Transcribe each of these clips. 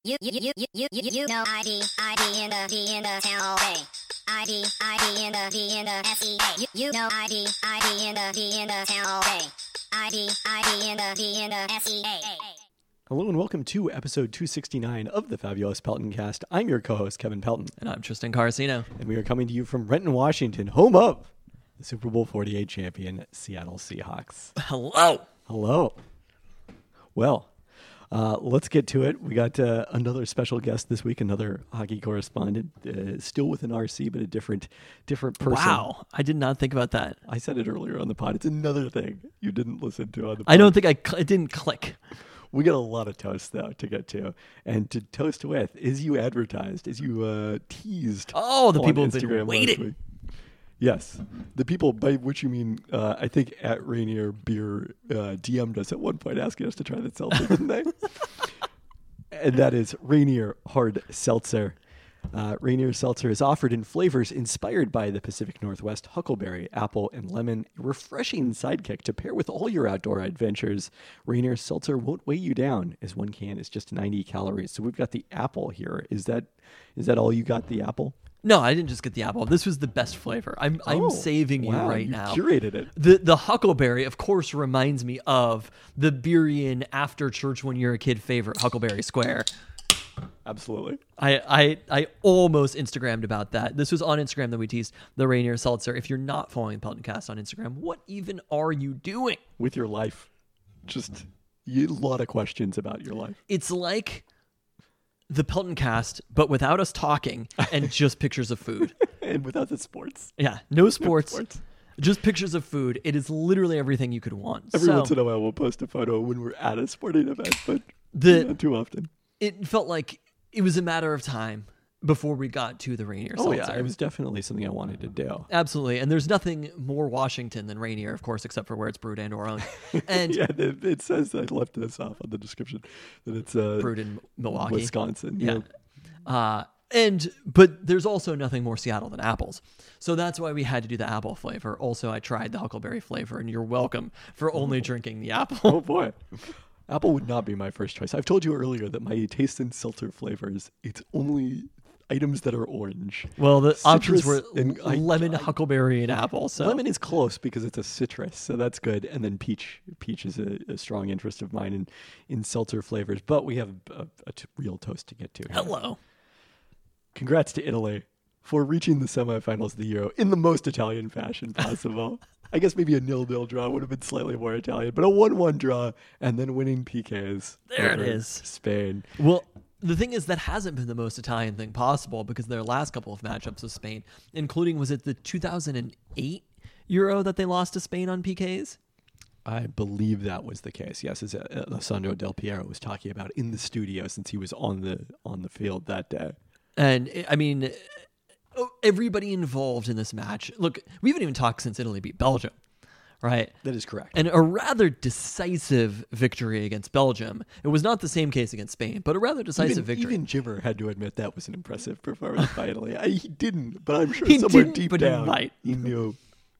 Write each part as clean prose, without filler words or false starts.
You know ID in the town all day. ID in the SEA. You know ID in the town all day. ID in the SEA. Hello and welcome to episode 269 of the Fabulous Pelton Cast. I'm your co-host, Kevin Pelton. And I'm Tristan Carcino. And we are coming to you from Renton, Washington, home of the Super Bowl 48 champion Seattle Seahawks. Hello. Well, let's get to it. We got another special guest this week, another hockey correspondent, still with an RC, but a different person. Wow. I did not think about that. I said it earlier on the pod. It's another thing you didn't listen to on the pod. I don't think it didn't click. We got a lot of toast, though, to get to. And to toast with, as you advertised, as you teased. Oh, the people have Instagram been waiting. Yes. The people, by which you mean, I think at Rainier Beer DM'd us at one point asking us to try the seltzer, didn't they? And that is Rainier Hard Seltzer. Rainier Seltzer is offered in flavors inspired by the Pacific Northwest: huckleberry, apple, and lemon. A refreshing sidekick to pair with all your outdoor adventures. Rainier Seltzer won't weigh you down, as one can is just 90 calories. So we've got the apple here. Is that all you got, the apple? No, I didn't just get the apple. This was the best flavor. I'm saving you right now. Curated it. The huckleberry, of course, reminds me of the Burien after church when you're a kid favorite, Huckleberry Square. Absolutely. I almost Instagrammed about that. This was on Instagram that we teased the Rainier Seltzer. If you're not following the Peltoncast on Instagram, what even are you doing with your life? Just a lot of questions about your life. It's like the Peltoncast, but without us talking and just pictures of food. And without the sports. Yeah, no sports. Just pictures of food. It is literally everything you could want. Every once in a while we'll post a photo when we're at a sporting event, but not too often. It felt like it was a matter of time before we got to the Rainier Seltzer. Oh yeah, it was definitely something I wanted to do. Absolutely, and there's nothing more Washington than Rainier, of course, except for where it's brewed and or owned. And yeah, it says, I left this off on the description, that it's brewed in Milwaukee, Wisconsin. Yeah. But there's also nothing more Seattle than apples. So that's why we had to do the apple flavor. Also, I tried the huckleberry flavor, and you're welcome for only drinking the apple. Oh boy. Apple would not be my first choice. I've told you earlier that my taste in seltzer flavors, it's only items that are orange. Well, the options were lemon, huckleberry, and apple. So lemon is close because it's a citrus, so that's good. And then peach. Peach is a strong interest of mine in seltzer flavors. But we have a real toast to get to here. Hello. Congrats to Italy for reaching the semifinals of the Euro in the most Italian fashion possible. I guess maybe a 0-0 draw would have been slightly more Italian, but a 1-1 draw and then winning PKs. There it is. Spain. Well, the thing is that hasn't been the most Italian thing possible because their last couple of matchups with Spain, including, was it the 2008 Euro that they lost to Spain on PKs? I believe that was the case. Yes, as Alessandro Del Piero was talking about in the studio since he was on the field that day. And I mean, everybody involved in this match. Look, we haven't even talked since Italy beat Belgium, right? That is correct. And a rather decisive victory against Belgium. It was not the same case against Spain, but a rather decisive victory. Even Jimmer had to admit that was an impressive performance by Italy. He didn't, but I'm sure somewhere deep down he knew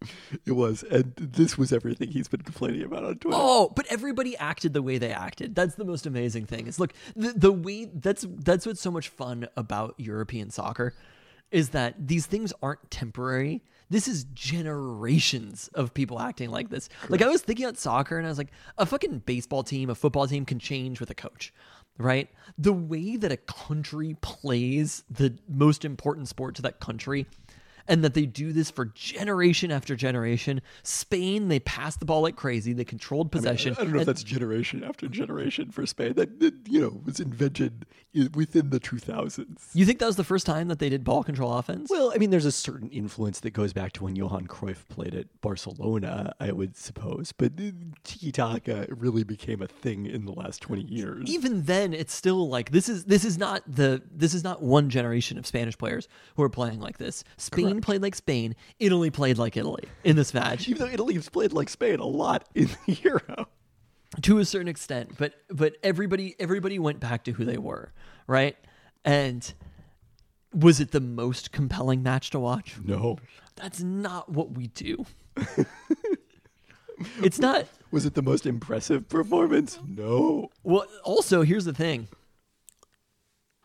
it was. And this was everything he's been complaining about on Twitter. Oh, but everybody acted the way they acted. That's the most amazing thing. Is look, the way that's what's so much fun about European soccer is that these things aren't temporary. This is generations of people acting like this. Correct. Like I was thinking about soccer and I was like, a fucking baseball team, a football team can change with a coach, right? The way that a country plays the most important sport to that country, and that they do this for generation after generation. Spain, they passed the ball like crazy. They controlled possession. I don't know if that's generation after generation for Spain. That was invented within the 2000s. You think that was the first time that they did ball control offense? Well, I mean, there's a certain influence that goes back to when Johan Cruyff played at Barcelona, I would suppose. But tiki-taka really became a thing in the last 20 years. Even then, it's still like this is not one generation of Spanish players who are playing like this. Spain played like Spain. Italy played like Italy in this match. Even though Italy has played like Spain a lot in the Euro. To a certain extent, but everybody went back to who they were, right? And was it the most compelling match to watch? No. That's not what we do. It's not. Was it the most impressive performance? No. Well, also, here's the thing.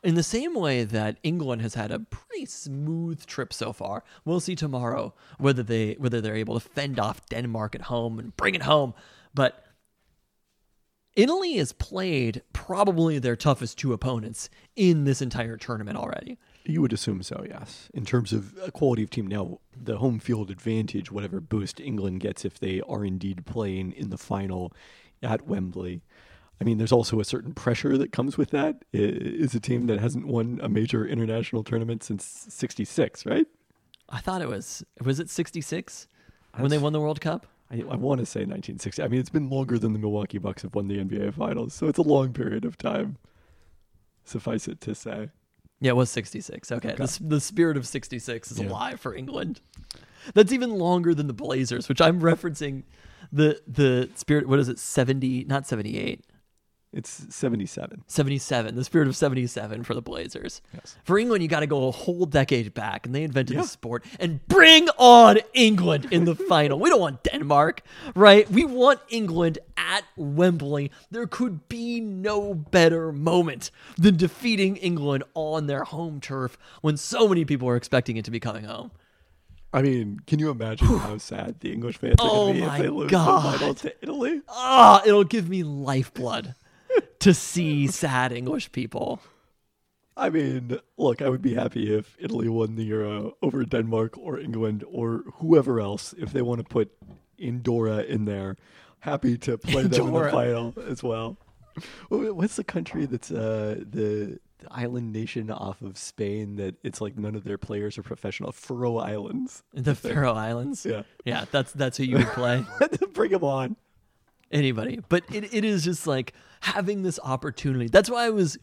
In the same way that England has had a pretty smooth trip so far, we'll see tomorrow whether they're able to fend off Denmark at home and bring it home. But Italy has played probably their toughest two opponents in this entire tournament already. You would assume so, yes. In terms of quality of team, now the home field advantage, whatever boost England gets if they are indeed playing in the final at Wembley. I mean, there's also a certain pressure that comes with that. It's a team that hasn't won a major international tournament since '66, right? I thought it was it 66 when they won the World Cup? I want to say 1960. I mean, it's been longer than the Milwaukee Bucks have won the NBA Finals, so it's a long period of time. Suffice it to say. Yeah, it was 66. Okay. The spirit of 66 is Yeah. alive for England. That's even longer than the Blazers, which I'm referencing the spirit, what is it, 70, not 78. It's 77. 77, the spirit of 77 for the Blazers. Yes. For England, you got to go a whole decade back, and they invented the sport. And bring on England in the final. We don't want Denmark, right? We want England at Wembley. There could be no better moment than defeating England on their home turf when so many people are expecting it to be coming home. I mean, can you imagine how sad the English fans are going to be if they lose the final to Italy? It'll give me lifeblood to see sad English people. I mean, look, I would be happy if Italy won the Euro over Denmark or England or whoever else. If they want to put Andorra in there, happy to play them in the final as well. What's the country that's the island nation off of Spain that it's like none of their players are professional? Faroe Islands. The Faroe Islands? Yeah. Yeah, that's who you would play. Bring them on. Anybody. But it is just like having this opportunity. That's why I was...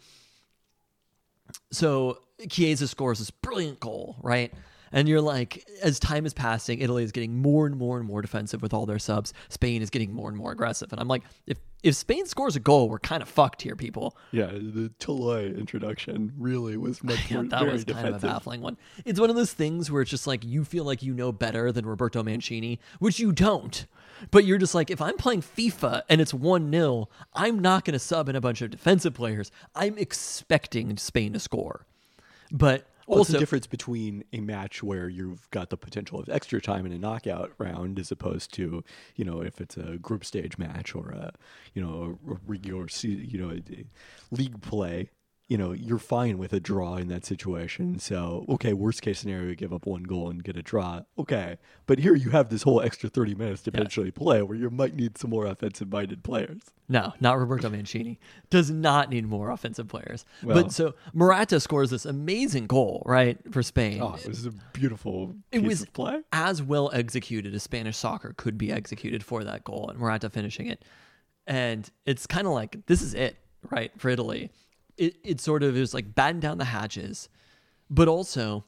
So Chiesa scores this brilliant goal, right? And you're like, as time is passing, Italy is getting more and more and more defensive with all their subs. Spain is getting more and more aggressive. And I'm like, if Spain scores a goal, we're kind of fucked here, people. Yeah, the Toloi introduction really was much more that was defensive. kind of a baffling one. It's one of those things where it's just like you feel like you know better than Roberto Mancini, which you don't. But you're just like, if I'm playing FIFA and it's 1-0, I'm not going to sub in a bunch of defensive players. I'm expecting Spain to score. But Well, it's also, the difference between a match where you've got the potential of extra time in a knockout round as opposed to, if it's a group stage match or a regular, a league play. You're fine with a draw in that situation. So, okay, worst case scenario, you give up one goal and get a draw. Okay. But here you have this whole extra 30 minutes to potentially play where you might need some more offensive-minded players. no, not Roberto Mancini. Does not need more offensive players. Well- But so Morata scores this amazing goal, right, for Spain. Oh, it was a beautiful It piece was of play. as well executed as Spanish soccer could be executed for that goal, and Morata finishing it. And it's kind of like, this is it, right, for Italy. It sort of is like batten down the hatches. But also,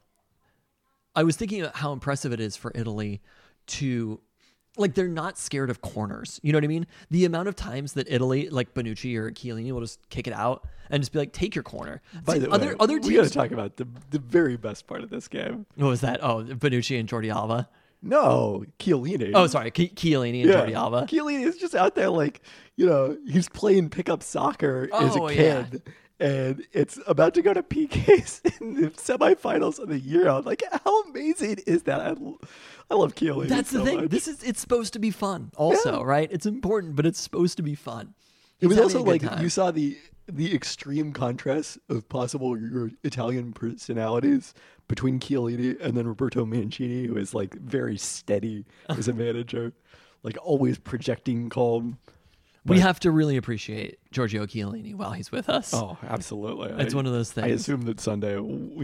I was thinking about how impressive it is for Italy to, like, they're not scared of corners. You know what I mean? The amount of times that Italy, like Bonucci or Chiellini, will just kick it out and just be like, take your corner. By the way, other we got to teams... talk about the very best part of this game. What was that? Oh, Bonucci and Jordi Alba. No, Chiellini. Oh, sorry, Chiellini and Jordi Alba. Chiellini is just out there like, he's playing pickup soccer as a Oh, yeah. kid. And it's about to go to PKs in the semifinals of the Euro. Like, how amazing is that? I love Chiellini. That's the so thing. much. It's supposed to be fun also, Yeah. right? It's important, but it's supposed to be fun. It was He's also having a good like time. you saw the extreme contrast of possible Italian personalities between Chiellini and then Roberto Mancini, who is like very steady as a manager, like always projecting calm. We have to really appreciate Giorgio Chiellini while he's with us. Oh, absolutely. It's one of those I things. assume that Sunday,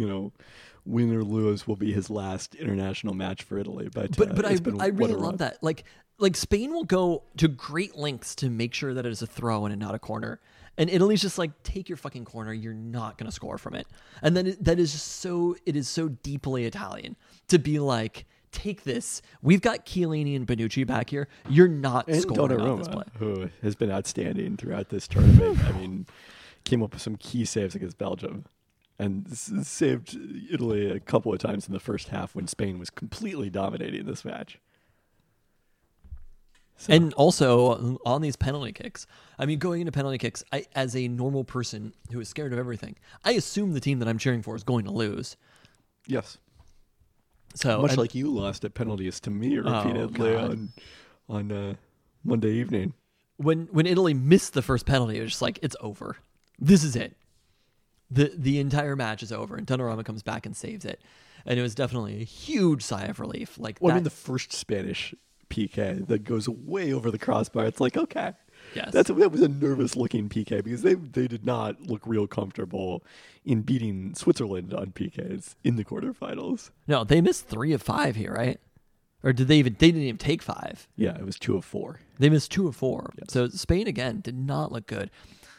win or lose, will be his last international match for Italy. But I it's been really what a run. love that. Like Spain will go to great lengths to make sure that it is a throw and not a corner. And Italy's just like, take your fucking corner. You're not going to score from it. And then it is so deeply Italian to be like, take this. We've got Chiellini and Bonucci back here. You're not And scoring on this play. Donnarumma, who has been outstanding throughout this tournament. I mean, came up with some key saves against Belgium and saved Italy a couple of times in the first half when Spain was completely dominating this match. So, And also on these penalty kicks, I mean, going into penalty kicks, as a normal person who is scared of everything, I assume the team that I'm cheering for is going to lose. yes. So Much like you lost at penalties to me repeatedly God. on Monday evening. when Italy missed the first penalty, it was just like, it's over. This is it. The entire match is over, and Donnarumma comes back and saves it. And it was definitely a huge sigh of relief. Like, Well, I that, mean, the first Spanish PK that goes way over the crossbar. It's like, okay, yes. that was a nervous-looking PK because they did not look real comfortable in beating Switzerland on PKs in the quarterfinals. No, they missed 3 of 5 here, right? Or did they didn't even take 5. Yeah, it was 2 of 4. They missed 2 of 4. Yes. So Spain, again, did not look good.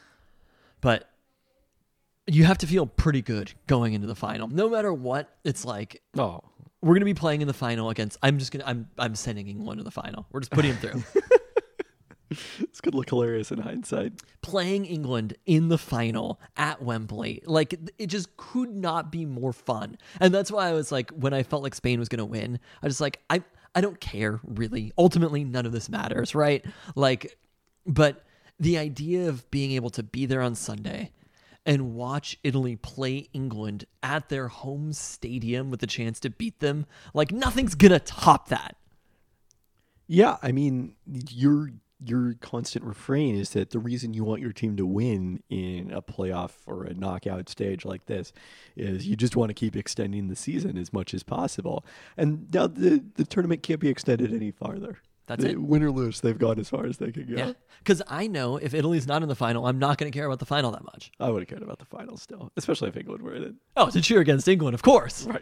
But you have to feel pretty good going into the final. No matter what, it's like, Oh, we're going to be playing in the final against, I'm sending England to the final. We're just putting them through. it's going to look hilarious in hindsight. Playing England in the final at Wembley, like, it just could not be more fun. And that's why I was like, when I felt like Spain was going to win, I was like, I don't care, really. Ultimately, none of this matters, right? Like, but the idea of being able to be there on Sunday and watch Italy play England at their home stadium with the chance to beat them, like, nothing's going to top that. Yeah, I mean, your constant refrain is that the reason you want your team to win in a playoff or a knockout stage like this is you just want to keep extending the season as much as possible. And now the tournament can't be extended any farther. That's it. Win or lose, they've gone as far as they can go. Yeah. Because I know if Italy's not in the final, I'm not going to care about the final that much. I would have cared about the finals still, especially if England were in it. Oh, to cheer against England, of course. Right.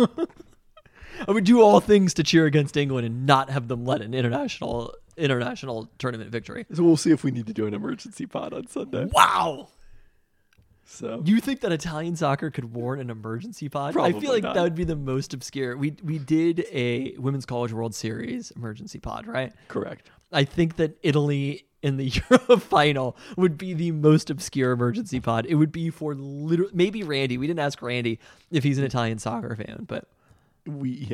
I would do all things to cheer against England and not have them let an international tournament victory. So we'll see if we need to do an emergency pod on Sunday. Wow. So You think that Italian soccer could warrant an emergency pod? I Probably feel like not. that would be the most obscure. We did a Women's College World Series emergency pod, right? correct. I think that Italy in the Euro final would be the most obscure emergency pod. It would be for literally, maybe Randy. We didn't ask Randy if he's an Italian soccer fan, but We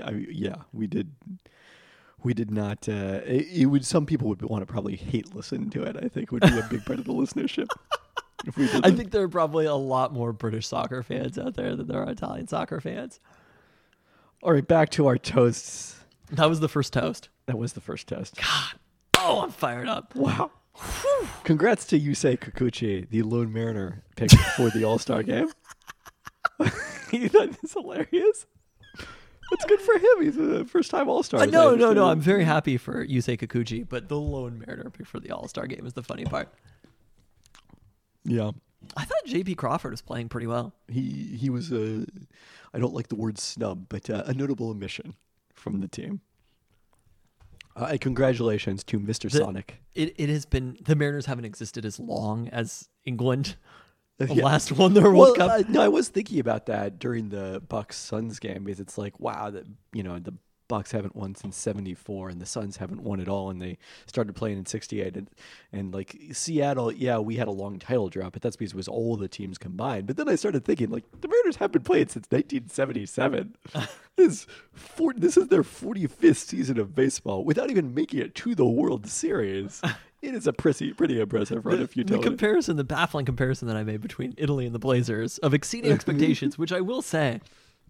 did not. It would. Some people would want to probably hate listen to it. I think would be a big part of the listenership. If we did I that. think there are probably a lot more British soccer fans out there than there are Italian soccer fans. All right, back to our toasts. That was the first toast. That was the first test. Oh, I'm fired up. Wow. Congrats to Yusei Kikuchi, the Lone Mariner picked for the All-Star game. You thought this hilarious? That's good for him. He's a first-time All-Star. No. I'm very happy for Yusei Kikuchi, but the Lone Mariner pick for the All-Star game is the funny part. Yeah. I thought J.P. Crawford was playing pretty well. He was a, I don't like the word snub, but a notable omission from the team. Congratulations to Mr. Sonic. It has been, the Mariners haven't existed as long as England Yeah. last won their World Cup. No, I was thinking about that during the Bucks Suns game because it's like, wow, the Bucks haven't won since '74, and the Suns haven't won at all, and they started playing in '68, and like Seattle, yeah, we had a long title drought, but that's because it was all the teams combined. But then I started thinking, like, the Mariners have been playing since 1977. This is their 45th season of baseball without even making it to the World Series. It is a pretty impressive run of futility. The baffling comparison that I made between Italy and the Blazers of exceeding expectations, which I will say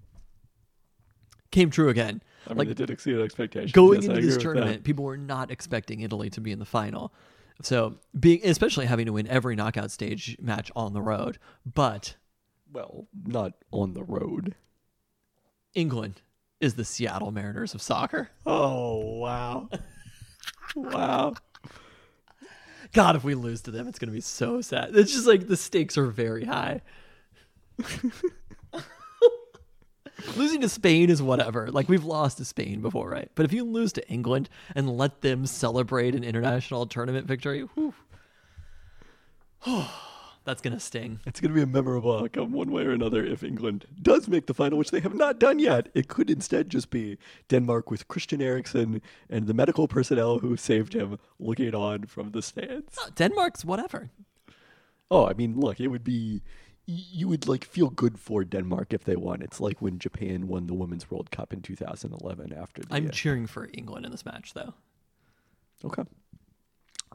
came true again. I mean, Like, it did exceed expectations. going Yes, I into agree this with that. tournament, people were not expecting Italy to be in the final. So, especially having to win every knockout stage match on the road. But Well, not on the road. England is the Seattle Mariners of soccer. Oh, wow. Wow. God, if we lose to them, it's going to be so sad. It's just like the stakes are very high. Losing to Spain is whatever. Like, we've lost to Spain before, right? But if you lose to England and let them celebrate an international tournament victory, whew, that's going to sting. It's going to be a memorable outcome one way or another if England does make the final, which they have not done yet. It could instead just be Denmark with Christian Eriksen and the medical personnel who saved him looking on from the stands. Denmark's whatever. Oh, I mean, look, it would be... You would like feel good for Denmark if they won. It's like when Japan won the Women's World Cup in 2011 after the... I'm cheering for England in this match, though. Okay.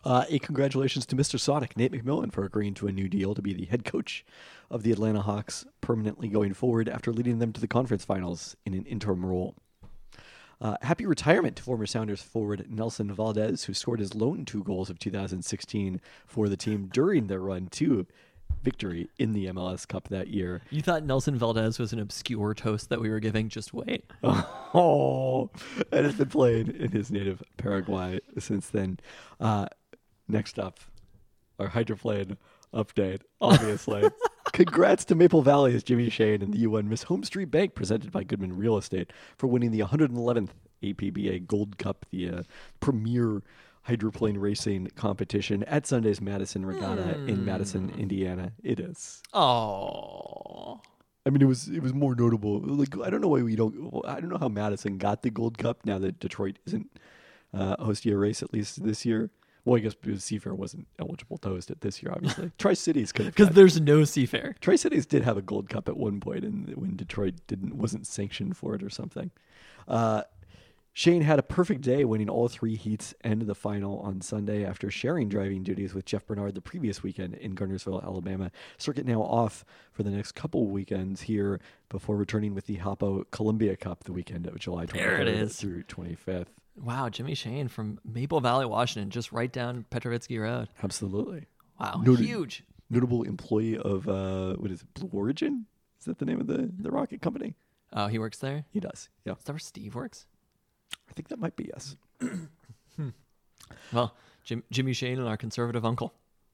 A congratulations to Mr. Sonic, Nate McMillan, for agreeing to a new deal to be the head coach of the Atlanta Hawks permanently going forward after leading them to the conference finals in an interim role. Happy retirement to former Sounders forward Nelson Valdez, who scored his lone 2 goals of 2016 for the team during their run to victory in the MLS Cup that year. You thought Nelson Valdez was an obscure toast that we were giving? Just wait. Oh, and has been playing in his native Paraguay since then. Next up, our hydroplane update, obviously. Congrats to Maple Valley's Jimmy Shane and the U1 Miss Home Street Bank, presented by Goodman Real Estate, for winning the 111th APBA Gold Cup, the premier hydroplane racing competition at Sunday's Madison Regatta in Madison, Indiana. It is. Oh. I mean, it was more notable. Like, I don't know how Madison got the Gold Cup now that Detroit isn't hosting a race, at least this year. Well, I guess because Seafair wasn't eligible to host it this year, obviously. Tri-Cities could have. Because there's no Seafair. Tri-Cities did have a Gold Cup at one point, and when Detroit wasn't sanctioned for it or something. Shane had a perfect day, winning all 3 heats and the final on Sunday after sharing driving duties with Jeff Bernard the previous weekend in Garnersville, Alabama. Circuit now off for the next couple weekends here before returning with the Hapo Columbia Cup the weekend of July 23rd through 25th. Wow, Jimmy Shane from Maple Valley, Washington, just right down Petrovitsky Road. Absolutely. Wow, huge. Notable employee of, Blue Origin? Is that the name of the rocket company? Oh, he works there? He does, yeah. Is that where Steve works? I think that might be yes. Well, Jimmy Shane and our conservative uncle.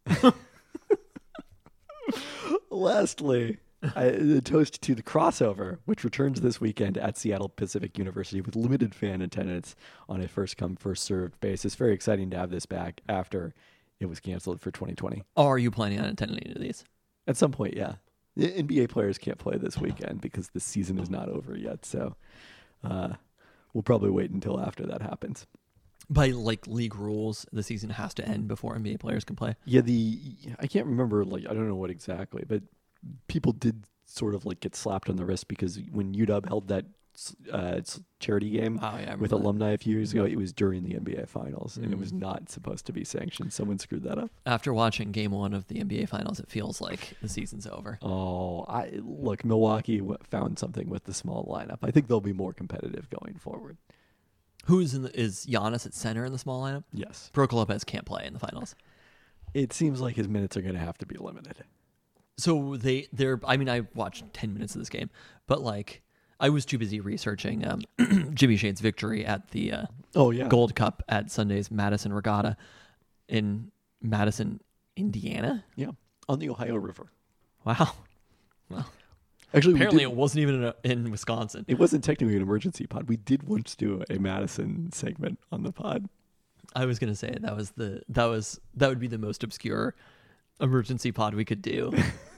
Lastly, the toast to the crossover, which returns this weekend at Seattle Pacific University with limited fan attendance on a first-come, first-served basis. Very exciting to have this back after it was canceled for 2020. Are you planning on attending any of these? At some point, yeah. The NBA players can't play this weekend because the season is not over yet, so we'll probably wait until after that happens. By league rules, the season has to end before NBA players can play. Yeah, I can't remember, I don't know what exactly, but people did sort of get slapped on the wrist because when UW held that charity game with alumni a few years ago, it was during the NBA Finals, and it was not supposed to be sanctioned. Someone screwed that up. After watching Game 1 of the NBA Finals, it feels like the season's over. Oh, look, Milwaukee found something with the small lineup. I think they'll be more competitive going forward. Is Giannis at center in the small lineup? Yes. Brook Lopez can't play in the finals. It seems like his minutes are going to have to be limited. So I watched 10 minutes of this game, but I was too busy researching Jimmy Shane's victory at the Gold Cup at Sunday's Madison Regatta in Madison, Indiana. Yeah, on the Ohio River. Wow. Well, actually, apparently it wasn't even in Wisconsin. It wasn't technically an emergency pod. We did once do a Madison segment on the pod. I was going to say that would be the most obscure emergency pod we could do.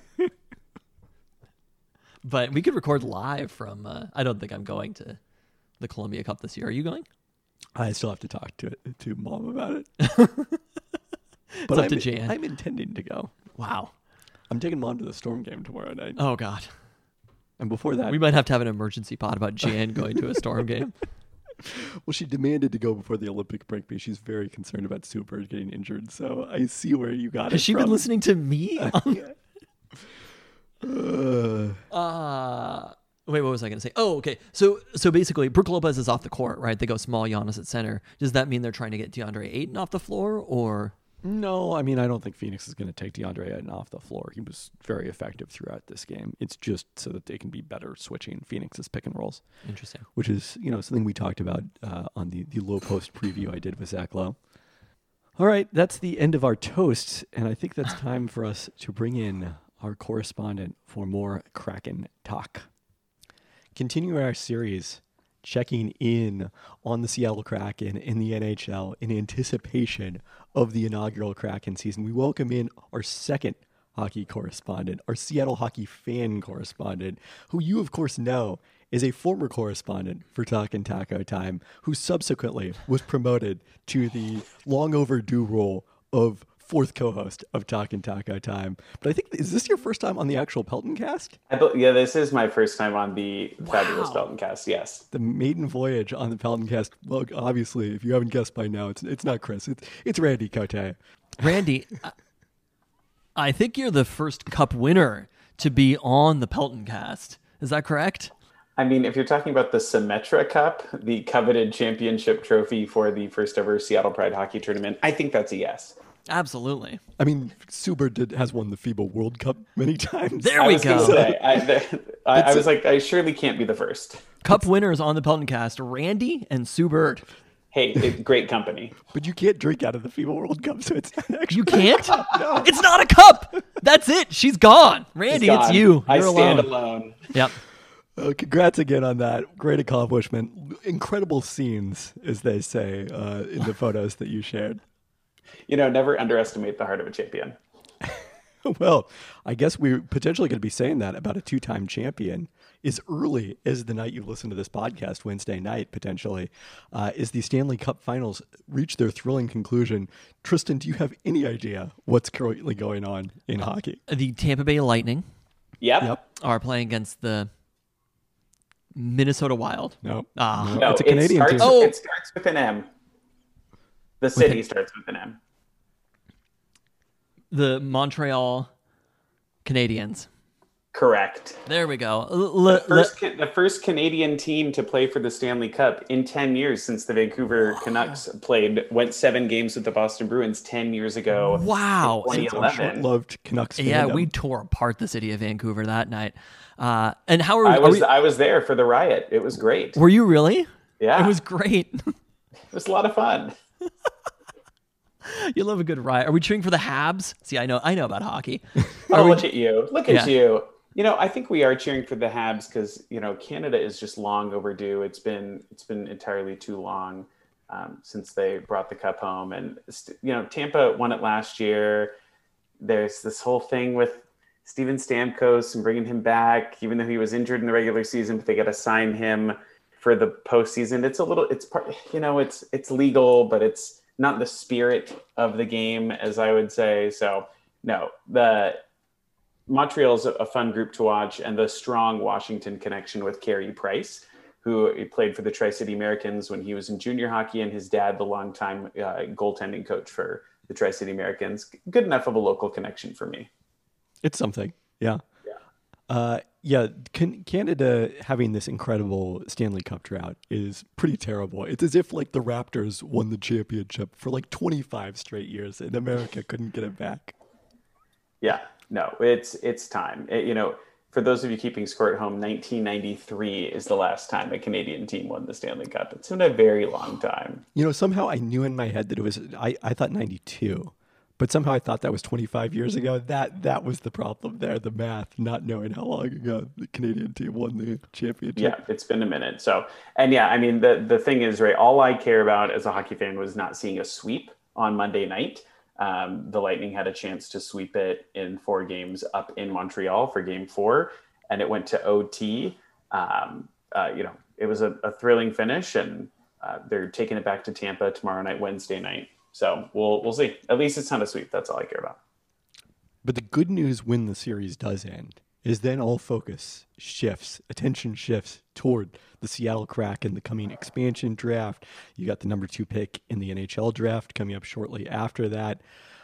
But we could record live from I don't think I'm going to the Columbia Cup this year. Are you going? I still have to talk to Mom about it. But up to Jan. I'm intending to go. Wow. I'm taking Mom to the Storm game tomorrow night. Oh God. And before that, we might have to have an emergency pod about Jan going to a Storm game. Well, she demanded to go before the Olympic break because she's very concerned about Sue Bird getting injured. So I see where you got it. Has she been listening to me? Wait, what was I going to say? Oh, okay. So basically, Brook Lopez is off the court, right? They go small Giannis at center. Does that mean they're trying to get DeAndre Ayton off the floor, or? No, I mean, I don't think Phoenix is going to take DeAndre Ayton off the floor. He was very effective throughout this game. It's just so that they can be better switching Phoenix's pick and rolls. Interesting. Which is, something we talked about on the low post preview I did with Zach Lowe. All right, that's the end of our toasts, and I think that's time for us to bring in our correspondent for more Kraken talk. Continuing our series, checking in on the Seattle Kraken in the NHL in anticipation of the inaugural Kraken season, we welcome in our second hockey correspondent, our Seattle hockey fan correspondent, who you, of course, know is a former correspondent for Talkin' Taco Time, who subsequently was promoted to the long overdue role of fourth co-host of Talkin' Taco Time. But I think, is this your first time on the actual Pelton Cast? Yeah, this is my first time on the Fabulous Pelton Cast. Yes, The maiden voyage on the Pelton Cast. Well, obviously, if you haven't guessed by now, it's not Chris. It's Randy Cote. Randy, I think you're the first Cup winner to be on the Pelton Cast. Is that correct? I mean, if you're talking about the Symetra Cup, the coveted championship trophy for the first ever Seattle Pride hockey tournament, I think that's a yes. Absolutely. I mean, Suber has won the FIBA World Cup many times. There we go. I was like, I surely can't be the first. Cup winners on the Pelton Cast, Randy and Sue Bird. Hey, great company. But you can't drink out of the FIBA World Cup, so it's not actually. You can't? No. It's not a cup. That's it. She's gone. Randy, It's it's gone. you. I You're stand alone. alone. Yep. Congrats again on that. Great accomplishment. Incredible scenes, as they say, in the photos that you shared. You know, never underestimate the heart of a champion. Well, I guess we're potentially going to be saying that about a two-time champion as early as the night you listen to this podcast, Wednesday night, potentially, as the Stanley Cup Finals reach their thrilling conclusion. Tristan, do you have any idea what's currently going on in hockey? The Tampa Bay Lightning Yep. are playing against the Minnesota Wild. No. No, It's a Canadian it team. starts, Oh. it starts with an M. The city starts with an M. The Montreal Canadiens. Correct. There we go. The first Canadian team to play for the Stanley Cup in 10 years since the Vancouver Canucks went 7 games with the Boston Bruins 10 years ago. Wow. In Our 2011. short-loved Canucks Yeah, fandom. we tore apart the city of Vancouver that night. And how are, I was there for the riot. It was great. were you really? Yeah. It was great. It was a lot of fun. You love a good riot. Are we cheering for the Habs? See, I know about hockey. Oh, look at you. Look at Yeah. you. You know, I think we are cheering for the Habs because, you know, Canada is just long overdue. It's been entirely too long since they brought the cup home. And, you know, Tampa won it last year. There's this whole thing with Steven Stamkos and bringing him back, even though he was injured in the regular season, but they got to sign him for the postseason. It's legal, but it's not the spirit of the game, as I would say. So, no, Montreal's a fun group to watch, and the strong Washington connection with Carey Price, who played for the Tri-City Americans when he was in junior hockey, and his dad, the longtime goaltending coach for the Tri-City Americans. Good enough of a local connection for me. It's something. Yeah. Yeah. Canada having this incredible Stanley Cup drought is pretty terrible. It's as if like the Raptors won the championship for like 25 straight years and America couldn't get it back. Yeah, no, it's time. For those of you keeping score at home, 1993 is the last time a Canadian team won the Stanley Cup. It's been a very long time. You know, somehow I knew in my head that it was, I thought 92, but somehow I thought that was 25 years ago. That was the problem there, the math, not knowing how long ago the Canadian team won the championship. Yeah, it's been a minute. So, and yeah, I mean, the thing is, right, all I care about as a hockey fan was not seeing a sweep on Monday night. The Lightning had a chance to sweep it in 4 games up in Montreal for game 4, and it went to OT. It was a thrilling finish, and they're taking it back to Tampa tomorrow night, Wednesday night. So we'll see. At least it's not a sweep. That's all I care about. But the good news when the series does end is then all attention shifts toward the Seattle Kraken, the coming expansion draft. You got the number 2 pick in the NHL draft coming up shortly after that.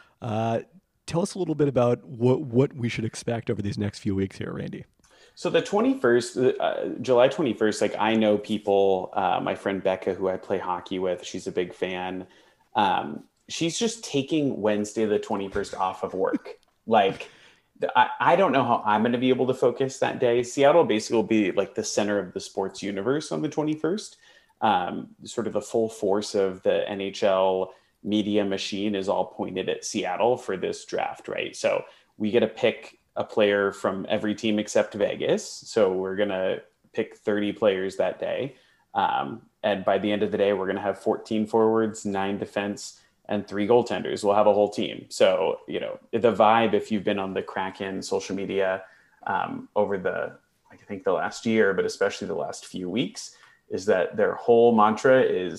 Tell us a little bit about what we should expect over these next few weeks here, Randy. So the 21st, July 21st, like I know people, my friend Becca, who I play hockey with, she's a big fan. She's just taking Wednesday the 21st off of work. Like, I don't know how I'm going to be able to focus that day. Seattle basically will be like the center of the sports universe on the 21st. Sort of the full force of the NHL media machine is all pointed at Seattle for this draft, right? So we get to pick a player from every team except Vegas. So we're going to pick 30 players that day. And by the end of the day, we're going to have 14 forwards, 9 defense, and 3 goaltenders. We'll have a whole team. So, you know, the vibe, if you've been on the Kraken social media over I think the last year, but especially the last few weeks, is that their whole mantra is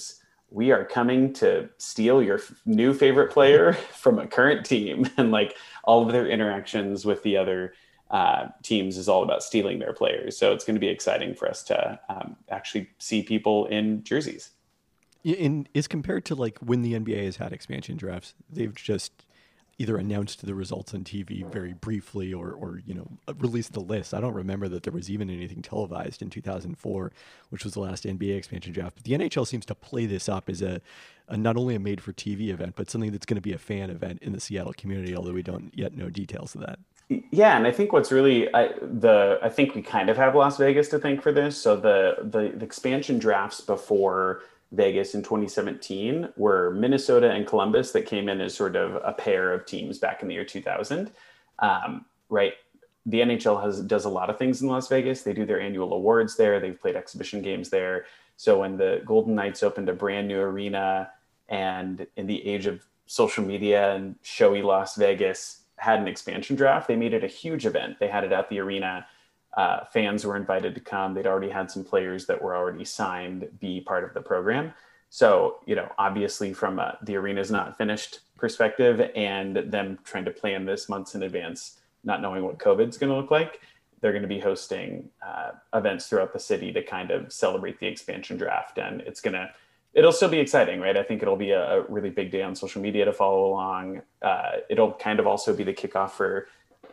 we are coming to steal your new favorite player from a current team. And like all of their interactions with the other teams is all about stealing their players. So it's going to be exciting for us to actually see people in jerseys. Is compared to like when the NBA has had expansion drafts, they've just either announced the results on TV very briefly or released the list. I don't remember that there was even anything televised in 2004, which was the last NBA expansion draft. But the NHL seems to play this up as a not only a made-for-TV event, but something that's going to be a fan event in the Seattle community, although we don't yet know details of that. Yeah, and I think what's really I think we kind of have Las Vegas to thank for this. So the expansion drafts before Vegas in 2017 were Minnesota and Columbus that came in as sort of a pair of teams back in the year 2000. Right. The NHL does a lot of things in Las Vegas. They do their annual awards there. They've played exhibition games there. So when the Golden Knights opened a brand new arena, and in the age of social media and showy Las Vegas had an expansion draft, they made it a huge event. They had it at the arena. Fans were invited to come. They'd already had some players that were already signed be part of the program. So, obviously from the arena's not finished perspective and them trying to plan this months in advance, not knowing what COVID's going to look like, they're going to be hosting events throughout the city to kind of celebrate the expansion draft. And it'll still be exciting, right? I think it'll be a really big day on social media to follow along. It'll kind of also be the kickoff for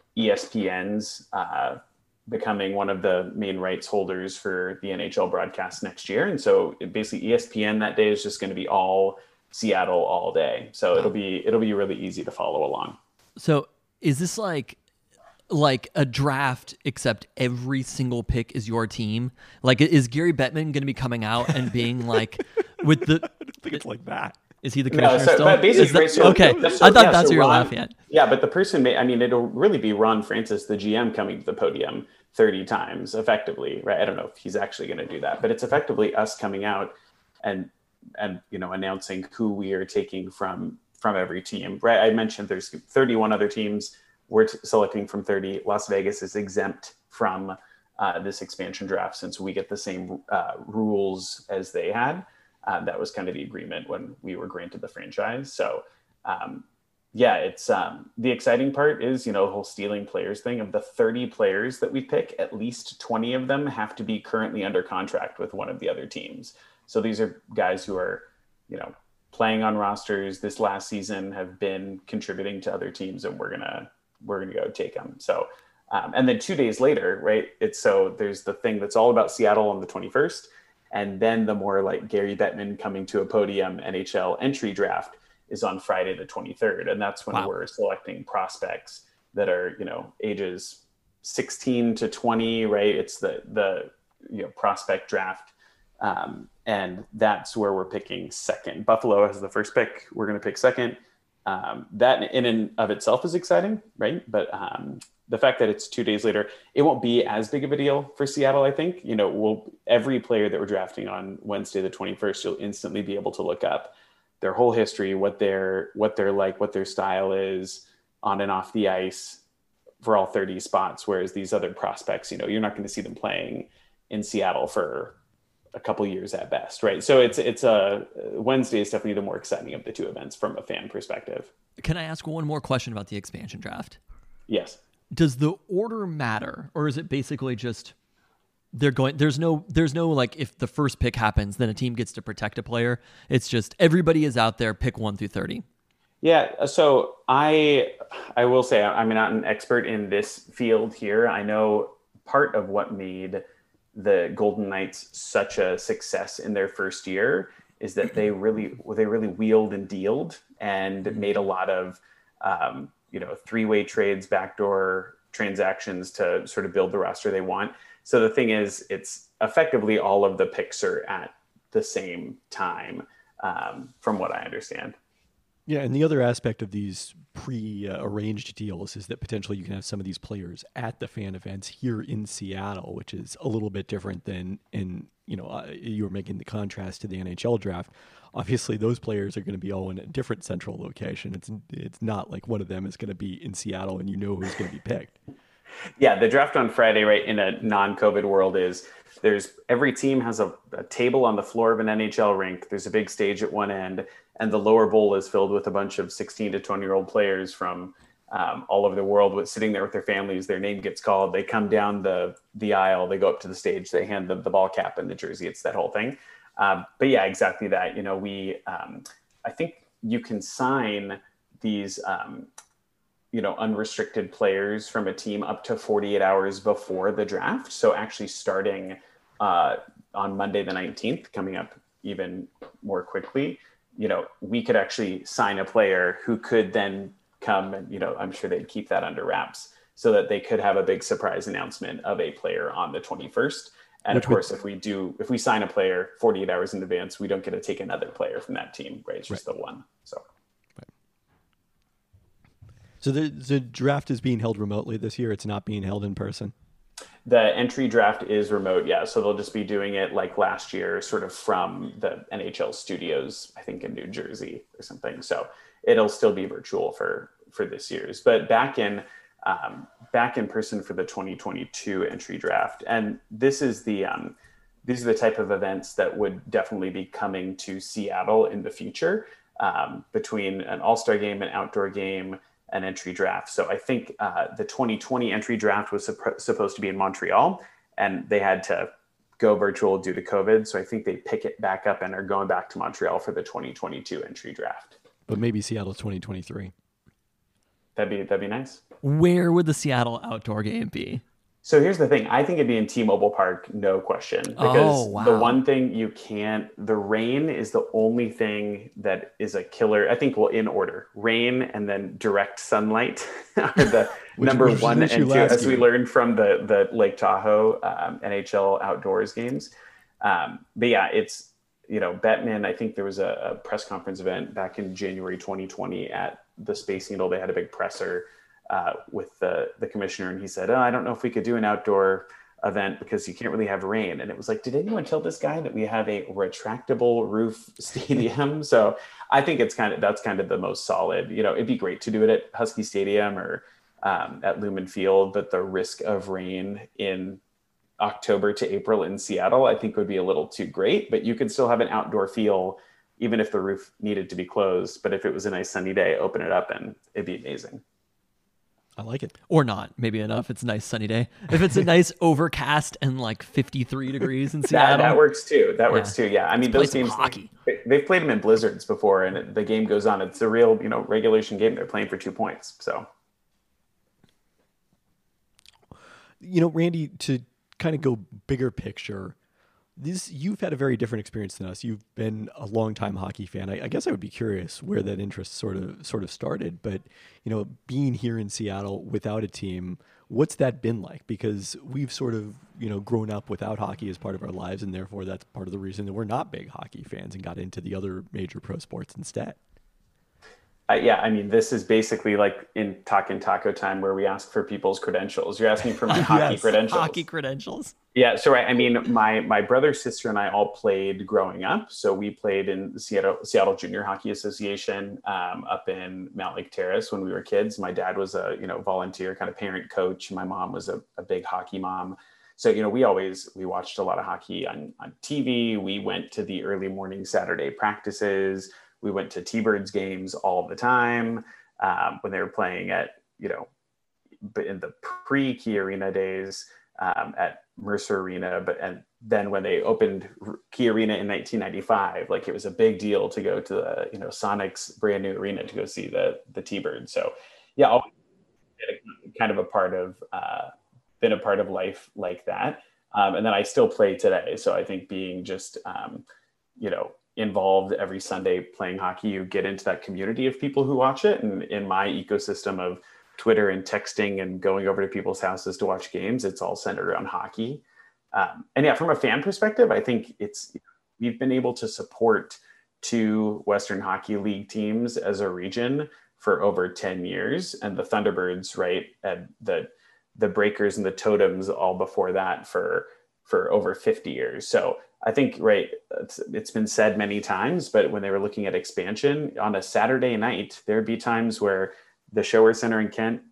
ESPN's becoming one of the main rights holders for the NHL broadcast next year. And so basically ESPN that day is just going to be all Seattle all day. So it'll be really easy to follow along. So is this like a draft, except every single pick is your team? Like, is Gary Bettman going to be coming out and being like, with the? I don't think it's like that. Is he the commissioner still? But basically, okay. I thought that's what you're laughing at. Yeah, but the person it'll really be Ron Francis, the GM, coming to the podium 30 times effectively, right? I don't know if he's actually going to do that, but it's effectively us coming out and announcing who we are taking from every team, right? I mentioned there's 31 other teams. We're selecting from 30. Las Vegas is exempt from this expansion draft since we get the same rules as they had. That was kind of the agreement when we were granted the franchise. So, it's the exciting part is, the whole stealing players thing. Of the 30 players that we pick, at least 20 of them have to be currently under contract with one of the other teams. So these are guys who are, playing on rosters this last season, have been contributing to other teams, and we're gonna go take them. So, and then 2 days later, right? There's the thing that's all about Seattle on the 21st. And then the more like Gary Bettman coming to a podium NHL entry draft is on Friday the 23rd. And that's when we're selecting prospects that are, ages 16 to 20, right? It's the prospect draft. And that's where we're picking second. Buffalo has the first pick. We're going to pick second. That in and of itself is exciting, right? But the fact that it's 2 days later, it won't be as big of a deal for Seattle, I think. Every player that we're drafting on Wednesday the 21st, you'll instantly be able to look up their whole history, what they're like, what their style is on and off the ice for all 30 spots. Whereas these other prospects, you're not going to see them playing in Seattle for a couple years at best, right? So it's Wednesday is definitely the more exciting of the two events from a fan perspective. Can I ask one more question about the expansion draft? Yes. Does the order matter, or is it basically just there's no like, if the first pick happens, then a team gets to protect a player? It's just everybody is out there, pick 1 through 30. Yeah. So I will say I'm not an expert in this field here. I know part of what made the Golden Knights such a success in their first year is that they really wheeled and dealed and made a lot of three-way trades, backdoor transactions to sort of build the roster they want. So the thing is, it's effectively all of the picks are at the same time, from what I understand. Yeah, and the other aspect of these pre-arranged deals is that potentially you can have some of these players at the fan events here in Seattle, which is a little bit different than you were making the contrast to the NHL draft. Obviously, those players are going to be all in a different central location. It's not like one of them is going to be in Seattle and who's going to be picked. Yeah, the draft on Friday, right, in a non-COVID world is every team has a table on the floor of an NHL rink. There's a big stage at one end, and the lower bowl is filled with a bunch of 16 to 20-year-old players from all over the world sitting there with their families. Their name gets called. They come down the aisle. They go up to the stage. They hand them the ball cap and the jersey. It's that whole thing. But yeah, exactly that. I think you can sign these unrestricted players from a team up to 48 hours before the draft. So actually starting on Monday the 19th, coming up even more quickly, we could actually sign a player who could then come and, I'm sure they'd keep that under wraps so that they could have a big surprise announcement of a player on the 21st. And of course, if we sign a player 48 hours in advance, we don't get to take another player from that team, right? It's just the one. So the draft is being held remotely this year. It's not being held in person. The entry draft is remote, yeah. So they'll just be doing it like last year, sort of from the NHL studios, I think in New Jersey or something. So it'll still be virtual for this year's, but back in person for the 2022 entry draft. And these are the type of events that would definitely be coming to Seattle in the future, between an all-star game, an outdoor game, an entry draft. So I think the 2020 entry draft was supposed to be in Montreal, and they had to go virtual due to COVID. So I think they pick it back up and are going back to Montreal for the 2022 entry draft. But maybe Seattle 2023. That'd be nice. Where would the Seattle outdoor game be? So here's the thing. I think it'd be in T-Mobile Park, no question. Because the one thing the rain is the only thing that is a killer. I think, in order. Rain and then direct sunlight are the number one and two, as we learned from the Lake Tahoe NHL outdoors games. But yeah, it's, Bettman, I think there was a press conference event back in January 2020 at the Space Needle. They had a big presser with the commissioner, and he said, I don't know if we could do an outdoor event because you can't really have rain. And it was like, did anyone tell this guy that we have a retractable roof stadium? So I think that's kind of the most solid. It'd be great to do it at Husky Stadium or at Lumen Field, but the risk of rain in October to April in Seattle, I think would be a little too great, but you could still have an outdoor feel even if the roof needed to be closed. But if it was a nice sunny day, open it up and it'd be amazing. I like it. Or not. Maybe enough. It's a nice sunny day. If it's a nice overcast and like 53 degrees in Seattle. that works too. Works too. Yeah. I mean, those games, hockey. They've played them in blizzards before, and the game goes on. It's a real, regulation game. They're playing for 2 points. So, Randy, to kind of go bigger picture, you've had a very different experience than us. You've been a longtime hockey fan. I guess I would be curious where that interest sort of started. But being here in Seattle without a team, what's that been like? Because we've sort of grown up without hockey as part of our lives, and therefore that's part of the reason that we're not big hockey fans and got into the other major pro sports instead. Yeah, I mean, this is basically like in Talkin' Taco time where we ask for people's credentials. You're asking for my hockey credentials. Hockey credentials. Yeah, so I mean, my brother, sister, and I all played growing up. So we played in the Seattle Junior Hockey Association up in Mount Lake Terrace when we were kids. My dad was a volunteer kind of parent coach. My mom was a big hockey mom. So we watched a lot of hockey on TV. We went to the early morning Saturday practices. We went to T-Birds games all the time when they were playing at, but in the pre-Key Arena days at Mercer Arena. And then when they opened Key Arena in 1995, like it was a big deal to go to the, Sonic's brand new arena to go see the T-Birds. So yeah, always kind of been a part of life like that. And then I still play today. So I think being just, involved every Sunday playing hockey, you get into that community of people who watch it. And in my ecosystem of Twitter and texting and going over to people's houses to watch games, it's all centered around hockey. And yeah, from a fan perspective, I think we've been able to support 2 Western Hockey League teams as a region for over 10 years. And the Thunderbirds, right, and the Breakers and the Totems all before that for over 50 years. So I think, right, it's been said many times, but when they were looking at expansion on a Saturday night, there'd be times where the Shower Center in Kent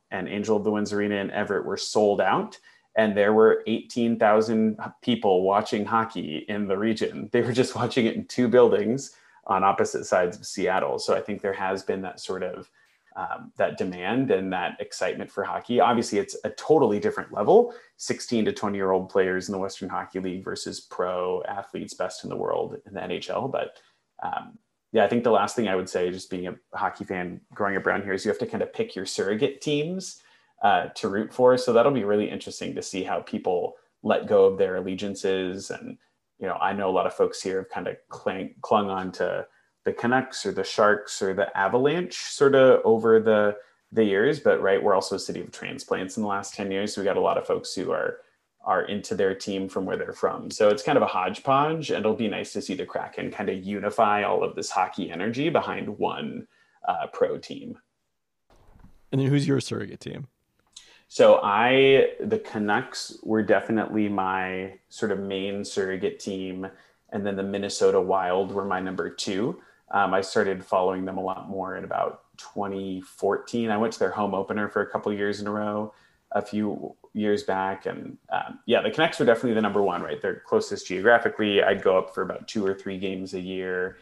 and Angel of the Winds Arena in Everett were sold out. And there were 18,000 people watching hockey in the region. They were just watching it in 2 buildings on opposite sides of Seattle. So I think there has been that sort of that demand and that excitement for hockey. Obviously, it's a totally different level, 16 to 20-year-old players in the Western Hockey League versus pro athletes best in the world in the NHL. But yeah, I think the last thing I would say, just being a hockey fan growing up around here, is you have to kind of pick your surrogate teams to root for. So that'll be really interesting to see how people let go of their allegiances. And, you know, I know a lot of folks here have kind of clung on to the Canucks or the Sharks or the Avalanche sort of over the years. But right, we're also a city of transplants in the last 10 years. So we got a lot of folks who are into their team from where they're from. So it's kind of a hodgepodge, and it'll be nice to see the Kraken kind of unify all of this hockey energy behind one pro team. And then who's your surrogate team? So the Canucks were definitely my sort of main surrogate team. And then the Minnesota Wild were my number 2. I started following them a lot more in about 2014. I went to their home opener for a couple of years in a row, a few years back. And yeah, the Canucks were definitely the number 1, right? They're closest geographically. I'd go up for about 2 or 3 games a year.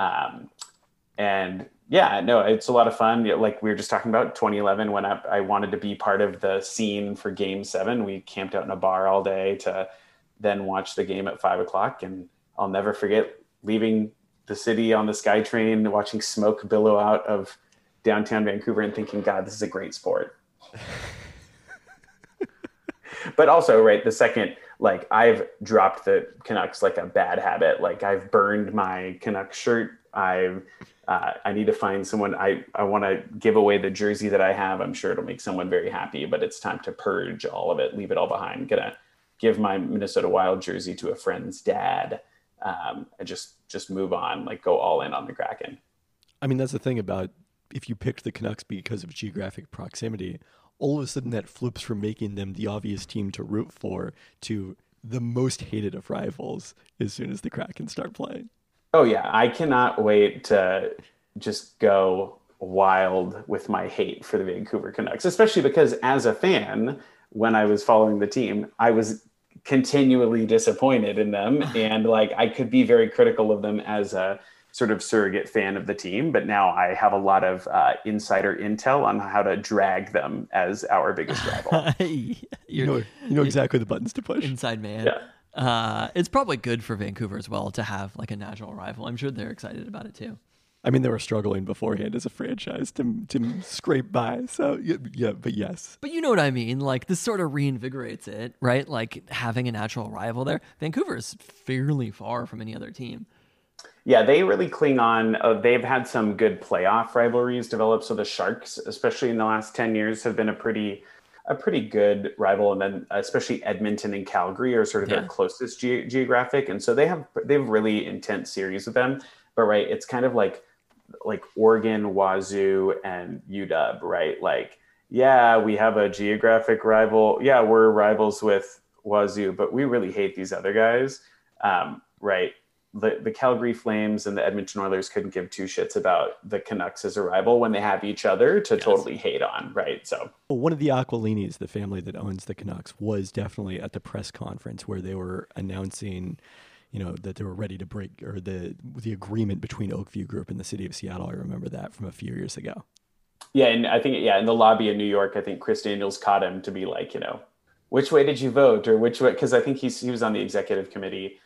And yeah, no, it's a lot of fun. Like we were just talking about 2011, when I wanted to be part of the scene for Game 7. We camped out in a bar all day to then watch the game at 5:00. And I'll never forget leaving the city on the SkyTrain, watching smoke billow out of downtown Vancouver and thinking, God, this is a great sport. But also, right, the second, like, I've dropped the Canucks like a bad habit. Like, I've burned my Canucks shirt. I need to find someone. I want to give away the jersey that I have. I'm sure it'll make someone very happy, but it's time to purge all of it, leave it all behind. Gonna give my Minnesota Wild jersey to a friend's dad, and just move on, like go all in on the Kraken. I mean, that's the thing about, if you picked the Canucks because of geographic proximity, all of a sudden that flips from making them the obvious team to root for to the most hated of rivals as soon as the Kraken start playing. Oh yeah, I cannot wait to just go wild with my hate for the Vancouver Canucks, especially because as a fan, when I was following the team, I was continually disappointed in them. And like, I could be very critical of them as a sort of surrogate fan of the team, but now I have a lot of insider intel on how to drag them as our biggest rival. You know exactly the buttons to push. Inside man. Yeah. It's probably good for Vancouver as well to have like a natural rival. I'm sure they're excited about it too. I mean, they were struggling beforehand as a franchise to scrape by. So yeah, but yes. But you know what I mean? Like, this sort of reinvigorates it, right? Like, having a natural rival there. Vancouver is fairly far from any other team. Yeah, they really cling on. They've had some good playoff rivalries develop. So the Sharks, especially in the last 10 years, have been a pretty good rival. And then especially Edmonton and Calgary are sort of their closest geographic. And so they have really intense series with them. But right, it's kind of like Oregon, Wazoo, and UW, right? Like, yeah, we have a geographic rival. Yeah, we're rivals with Wazoo, but we really hate these other guys, right? The Calgary Flames and the Edmonton Oilers couldn't give 2 shits about the Canucks as a rival when they have each other to totally hate on, right? So one of the Aquilinis, the family that owns the Canucks, was definitely at the press conference where they were announcing, you know, that they were ready to break, or the agreement between Oakview Group and the city of Seattle. I remember that from a few years ago. Yeah, and I think in the lobby in New York, I think Chris Daniels caught him to be like, you know, which way did you vote, or which way? Because I think he was on the executive committee.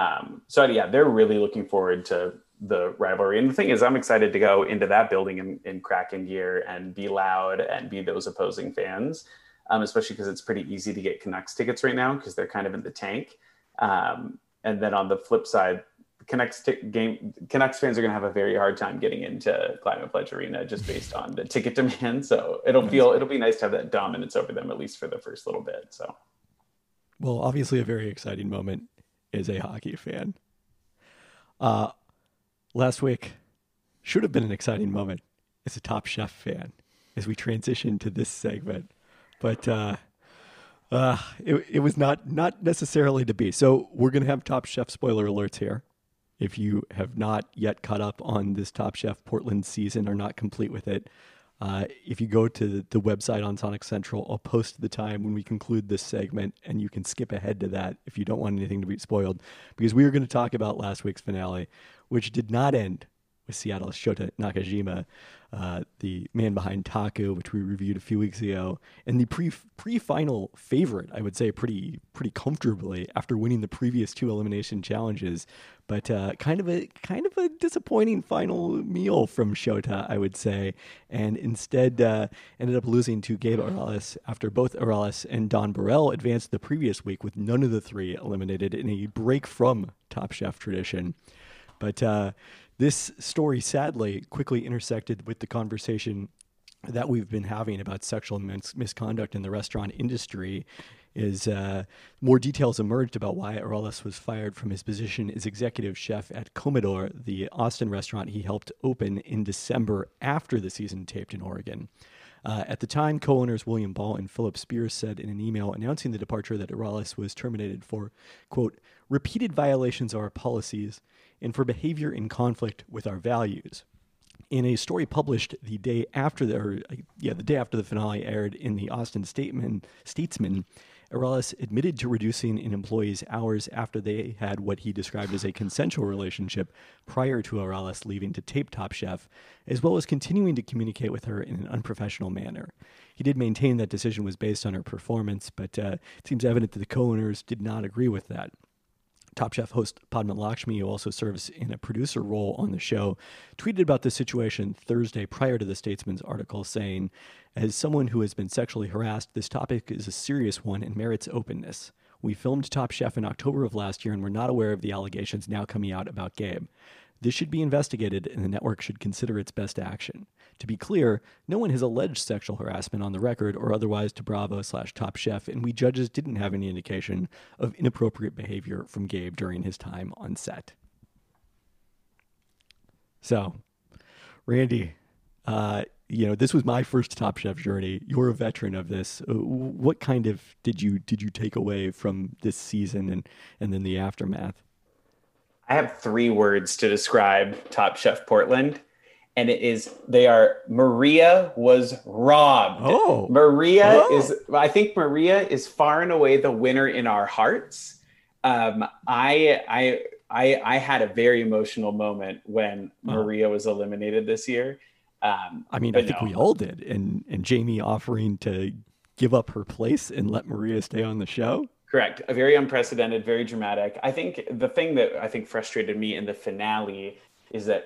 So yeah, they're really looking forward to the rivalry. And the thing is, I'm excited to go into that building in Kraken gear and be loud and be those opposing fans, especially because it's pretty easy to get Canucks tickets right now because they're kind of in the tank. And then on the flip side, Canucks fans are going to have a very hard time getting into Climate Pledge Arena just based on the ticket demand. So it'll be nice to have that dominance over them, at least for the first little bit. So, well, obviously a very exciting moment as a hockey fan. Last week should have been an exciting moment as a Top Chef fan as we transition to this segment, but it was not necessarily to be. So we're going to have Top Chef spoiler alerts here. If you have not yet caught up on this Top Chef Portland season or not complete with it, If you go to the website on Sonic Central, I'll post the time when we conclude this segment, and you can skip ahead to that if you don't want anything to be spoiled, because we are going to talk about last week's finale, which did not end with Seattle's Shota Nakajima, the man behind Taku, which we reviewed a few weeks ago, and the pre-final favorite, I would say, pretty comfortably after winning the previous 2 elimination challenges. But kind of a disappointing final meal from Shota, I would say, and instead ended up losing to Gabe Orales after both Orales and Don Burrell advanced the previous week with none of the 3 eliminated in a break from Top Chef tradition. But this story, sadly, quickly intersected with the conversation that we've been having about sexual misconduct in the restaurant industry. More details emerged about why Orales was fired from his position as executive chef at Comedor, the Austin restaurant he helped open in December after the season taped in Oregon. At the time, co-owners William Ball and Philip Spears said in an email announcing the departure that Orales was terminated for, quote, repeated violations of our policies and for behavior in conflict with our values. In a story published the day after the finale aired in the Austin Statesman, Orales admitted to reducing an employee's hours after they had what he described as a consensual relationship prior to Orales leaving to tape Top Chef, as well as continuing to communicate with her in an unprofessional manner. He did maintain that decision was based on her performance, but it seems evident that the co-owners did not agree with that. Top Chef host Padma Lakshmi, who also serves in a producer role on the show, tweeted about the situation Thursday prior to the Statesman's article, saying, as someone who has been sexually harassed, this topic is a serious one and merits openness. We filmed Top Chef in October of last year and we're not aware of the allegations now coming out about Gabe. This should be investigated and the network should consider its best action. To be clear, no one has alleged sexual harassment on the record or otherwise to Bravo/Top Chef, and we judges didn't have any indication of inappropriate behavior from Gabe during his time on set. So, Randy, this was my first Top Chef journey. You're a veteran of this. What kind of did you take away from this season and then the aftermath? I have 3 words to describe Top Chef Portland, and Maria was robbed. Oh, I think Maria is far and away the winner in our hearts. I had a very emotional moment when Maria was eliminated this year. I think we all did, and Jamie offering to give up her place and let Maria stay on the show. Correct. A very unprecedented, very dramatic. I think the thing that I think frustrated me in the finale is that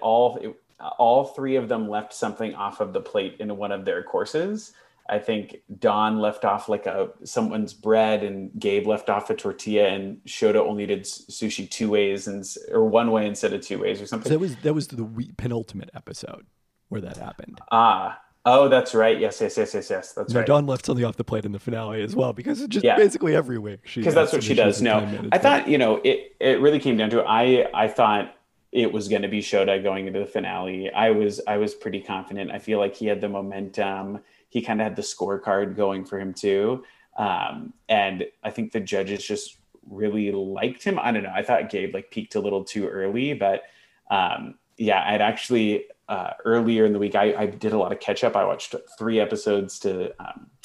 all 3 of them left something off of the plate in one of their courses. I think Don left off like someone's bread, and Gabe left off a tortilla, and Shota only did sushi 2 ways or 1 way instead of 2 ways or something. So that was the penultimate episode where that happened. Oh, that's right. Yes. That's right. Don left something off the plate in the finale as well, because it's just basically every week. Because that's what she does. No, I thought, it really came down to it. I thought it was going to be Shota going into the finale. I was pretty confident. I feel like he had the momentum. He kind of had the scorecard going for him too. And I think the judges just really liked him. I don't know. I thought Gabe peaked a little too early, but I'd actually, earlier in the week, I did a lot of catch up. I watched 3 episodes to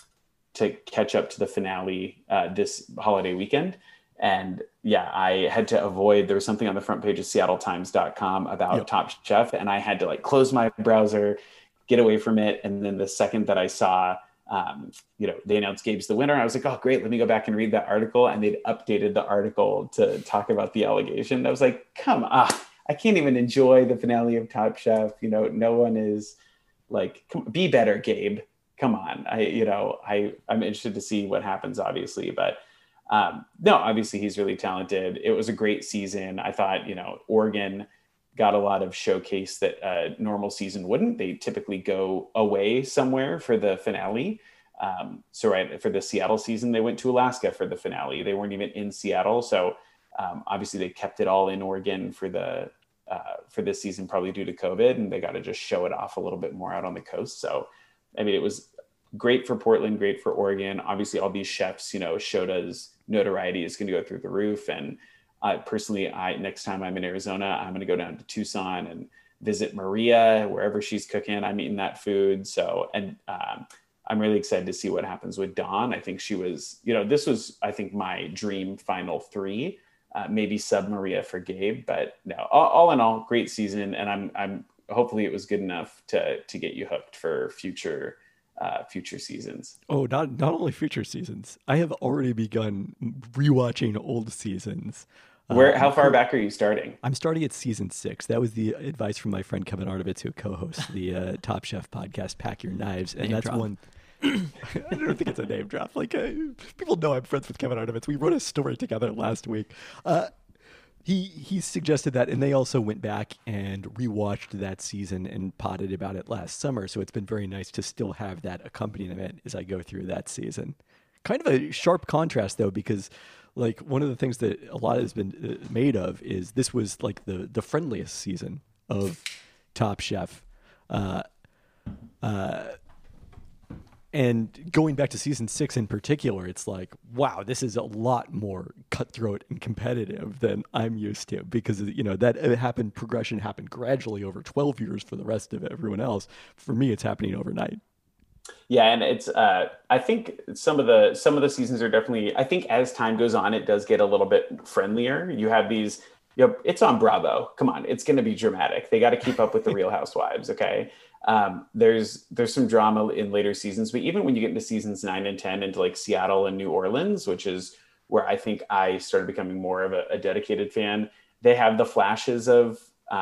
catch up to the finale this holiday weekend. And I had to avoid, there was something on the front page of SeattleTimes.com about Top Chef, and I had to close my browser, get away from it. And then the second that I saw, they announced Gabe's the winner, I was like, oh, great, let me go back and read that article. And they'd updated the article to talk about the allegation. I was like, come on. I can't even enjoy the finale of Top Chef. No one is be better, Gabe. Come on. I'm interested to see what happens, obviously, but no, obviously he's really talented. It was a great season. I thought, Oregon got a lot of showcase that a normal season wouldn't. They typically go away somewhere for the finale. For the Seattle season, they went to Alaska for the finale. They weren't even in Seattle. So obviously they kept it all in Oregon for this season, probably due to COVID, and they got to just show it off a little bit more out on the coast. So, it was great for Portland, great for Oregon. Obviously all these chefs, Shota's notoriety is going to go through the roof. And personally, next time I'm in Arizona, I'm going to go down to Tucson and visit Maria wherever she's cooking. I'm eating that food. So, and I'm really excited to see what happens with Dawn. I think she was, this was, I think, my dream final three. Maybe sub Maria for Gabe, but no, all in all, great season. And I'm hopefully it was good enough to get you hooked for future seasons. Oh, not only future seasons. I have already begun rewatching old seasons. How far back are you starting? I'm starting at season 6. That was the advice from my friend Kevin Arnovitz, who co-hosts the Top Chef podcast, Pack Your Knives, and that's one. I don't think it's a name drop. Like people know I'm friends with Kevin Arnovitz. We wrote a story together last week. He suggested that, and they also went back and rewatched that season and potted about it last summer. So it's been very nice to still have that accompaniment as I go through that season. Kind of a sharp contrast, though, because like one of the things that a lot has been made of is this was like the friendliest season of Top Chef. And going back to season 6 in particular, it's like, wow, this is a lot more cutthroat and competitive than I'm used to, because, that progression happened gradually over 12 years for the rest of everyone else. For me, it's happening overnight. Yeah. And it's, I think some of the seasons are definitely, I think as time goes on, it does get a little bit friendlier. You have these, it's on Bravo. Come on. It's going to be dramatic. They got to keep up with the Real Housewives. Okay. There's some drama in later seasons, but even when you get into seasons 9 and 10 into like Seattle and New Orleans, which is where I think I started becoming more of a dedicated fan, they have the flashes of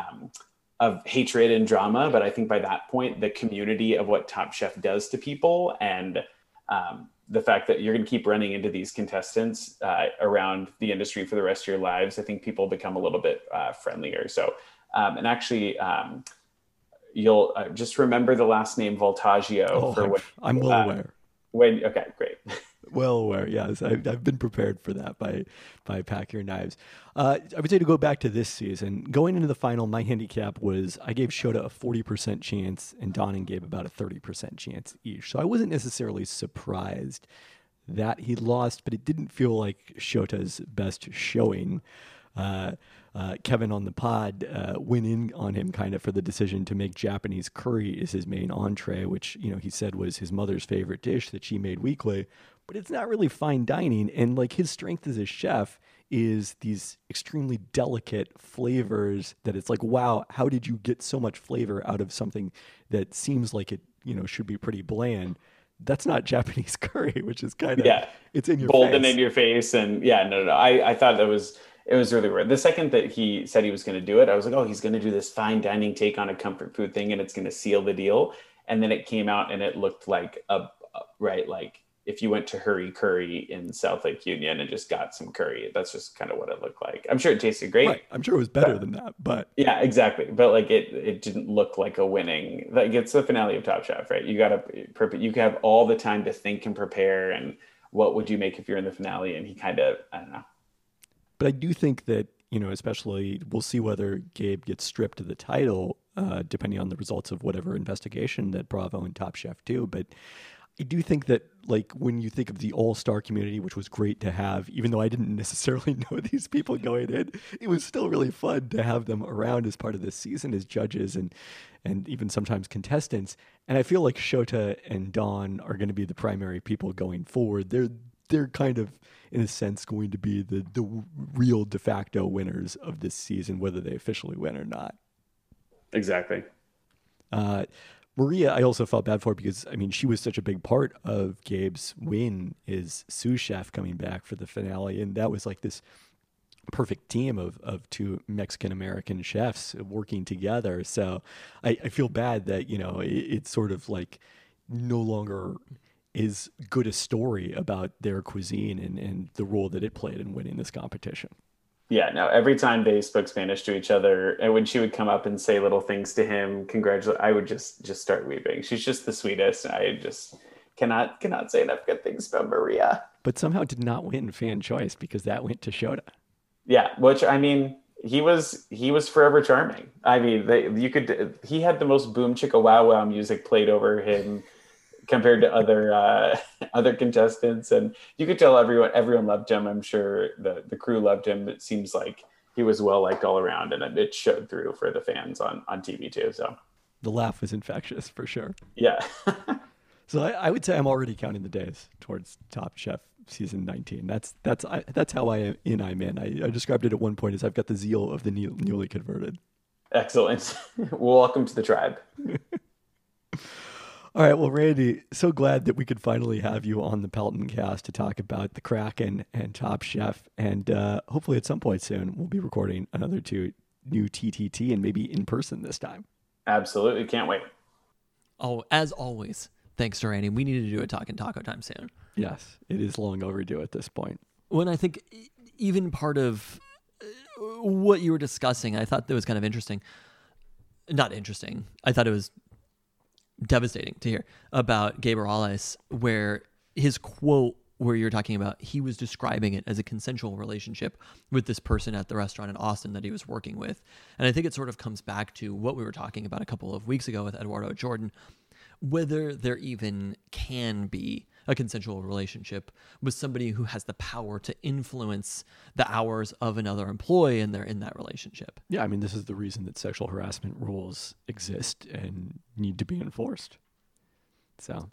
hatred and drama. But I think by that point, the community of what Top Chef does to people and the fact that you're going to keep running into these contestants around the industry for the rest of your lives, I think people become a little bit friendlier. So, and actually, you'll just remember the last name Voltaggio. I'm well aware. Okay, great. Well aware, yes. I've been prepared for that by Pack Your Knives. I would say to go back to this season, going into the final, my handicap was I gave Shota a 40% chance and Dawn and Gabe about a 30% chance each. So I wasn't necessarily surprised that he lost, but it didn't feel like Shota's best showing. Kevin on the pod went in on him kind of for the decision to make Japanese curry as his main entree, which, he said was his mother's favorite dish that she made weekly, but it's not really fine dining. And like his strength as a chef is these extremely delicate flavors that it's like, wow, how did you get so much flavor out of something that seems like it, should be pretty bland? That's not Japanese curry, which is kind of, it's in your bold face. And in your face. And no. I thought it was really weird. The second that he said he was going to do it, I was like, oh, he's going to do this fine dining take on a comfort food thing and it's going to seal the deal. And then it came out and it looked like like if you went to Hurry Curry in South Lake Union and just got some curry, that's just kind of what it looked like. I'm sure it tasted great. Right. I'm sure it was better than that, but yeah, exactly. But like it didn't look like a winning, like it's the finale of Top Chef, right? You have all the time to think and prepare. And what would you make if you're in the finale? And he kind of, I don't know. But I do think that, especially we'll see whether Gabe gets stripped of the title, depending on the results of whatever investigation that Bravo and Top Chef do. But I do think that, like, when you think of the all-star community, which was great to have, even though I didn't necessarily know these people going in, it was still really fun to have them around as part of this season as judges and even sometimes contestants. And I feel like Shota and Dawn are going to be the primary people going forward. They're kind of, in a sense, going to be the real de facto winners of this season, whether they officially win or not. Exactly. Maria, I also felt bad for because, she was such a big part of Gabe's win as sous chef coming back for the finale. And that was like this perfect team of two Mexican-American chefs working together. So I feel bad that, it's sort of like no longer is good a story about their cuisine and the role that it played in winning this competition. Yeah, no, every time they spoke Spanish to each other, and when she would come up and say little things to him, congratulate, I would just start weeping. She's just the sweetest. I just cannot say enough good things about Maria. But somehow did not win fan choice because that went to Shota. Yeah, which he was forever charming. He had the most boom chicka wow wow music played over him compared to other contestants, and you could tell everyone loved him. I'm sure the crew loved him. It seems like he was well liked all around, and it showed through for the fans on TV too. So The laugh was infectious for sure. yeah. So I would say I'm already counting the days towards Top Chef season 19. That's how I'm in. I described it at one point as I've got the zeal of the newly converted. Excellent. Welcome to the tribe. All right, well, Randy, so glad that we could finally have you on the Pelton Cast to talk about the Kraken and Top Chef, and hopefully at some point soon we'll be recording another 2 new TTT, and maybe in person this time. Absolutely, can't wait. Oh, as always, thanks to Randy. We need to do a Talkin' Taco time soon. Yes, it is long overdue at this point. When I think even part of what you were discussing, I thought that was kind of interesting. Not interesting. I thought it was devastating to hear about Gabe Morales, where his quote, where you're talking about, he was describing it as a consensual relationship with this person at the restaurant in Austin that he was working with. And I think it sort of comes back to what we were talking about a couple of weeks ago with Eduardo Jordan, whether there even can be a consensual relationship with somebody who has the power to influence the hours of another employee and they're in that relationship. Yeah, I mean, this is the reason that sexual harassment rules exist and need to be enforced. So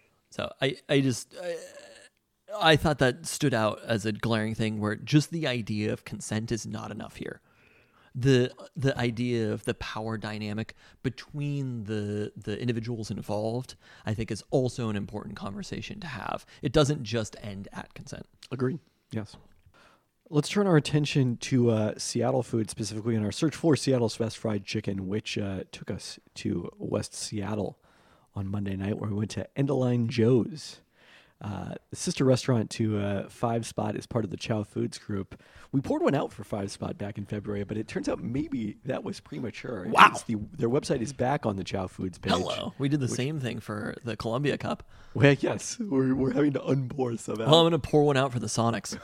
I thought that stood out as a glaring thing where just the idea of consent is not enough here. The idea of the power dynamic between the individuals involved, I think, is also an important conversation to have. It doesn't just end at consent. Agreed. Yes. Let's turn our attention to Seattle food, specifically in our search for Seattle's best fried chicken, which took us to West Seattle on Monday night, where we went to Endaline Joe's. The sister restaurant to Five Spot is part of the Chow Foods group. We poured one out for Five Spot back in February, but it turns out maybe that was premature. Wow. Their website is back on the Chow Foods page. Hello. We did the same thing for the Columbia Cup. Well, yes, we're having to unpour some out. Well, I'm going to pour one out for the Sonics.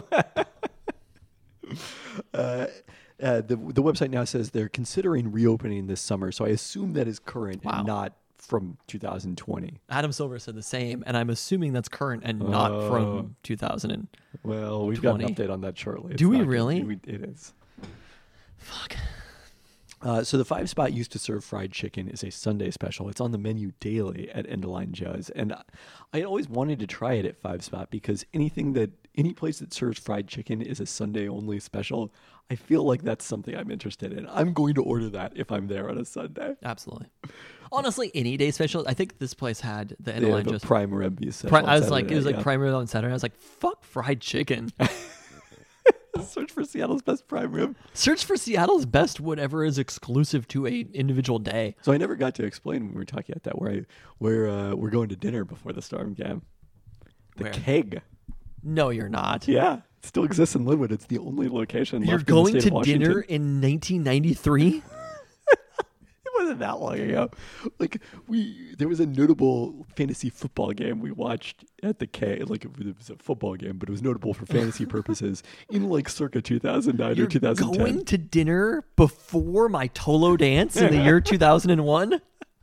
The website now says they're considering reopening this summer, so I assume that is current Wow. and not from 2020. Adam Silver said the same, and I'm assuming that's current and not from 2000. Well, we've got an 20. update on that shortly. It's Do we not good. really? It is. Fuck. So the Five Spot used to serve fried chicken as a Sunday special. It's on the menu daily at Endaline Joe's, and I always wanted to try it at Five Spot because any place that serves fried chicken is a Sunday only special. I feel like that's something I'm interested in. I'm going to order that if I'm there on a Sunday. Absolutely. Honestly, any day special. I think this place had the They Endaline have a Joe's. prime rib. You said on I was like, Saturday, it was like yeah. prime rib on Saturday. I was like, fuck fried chicken. Search for Seattle's best prime rib. Search for Seattle's best whatever is exclusive to a individual day. So I never got to explain when we were talking about that. We're going to dinner before the Storm game. The Where? Keg. No, you're not. Yeah, it still exists in Linwood. It's the only location You're left in the going state to of Washington. dinner in 1993? It wasn't that long ago. There was a notable fantasy football game we watched at the K. Like it was a football game, but it was notable for fantasy purposes in like circa 2009 You're or 2010. going to dinner before my Tolo dance in the year 2001?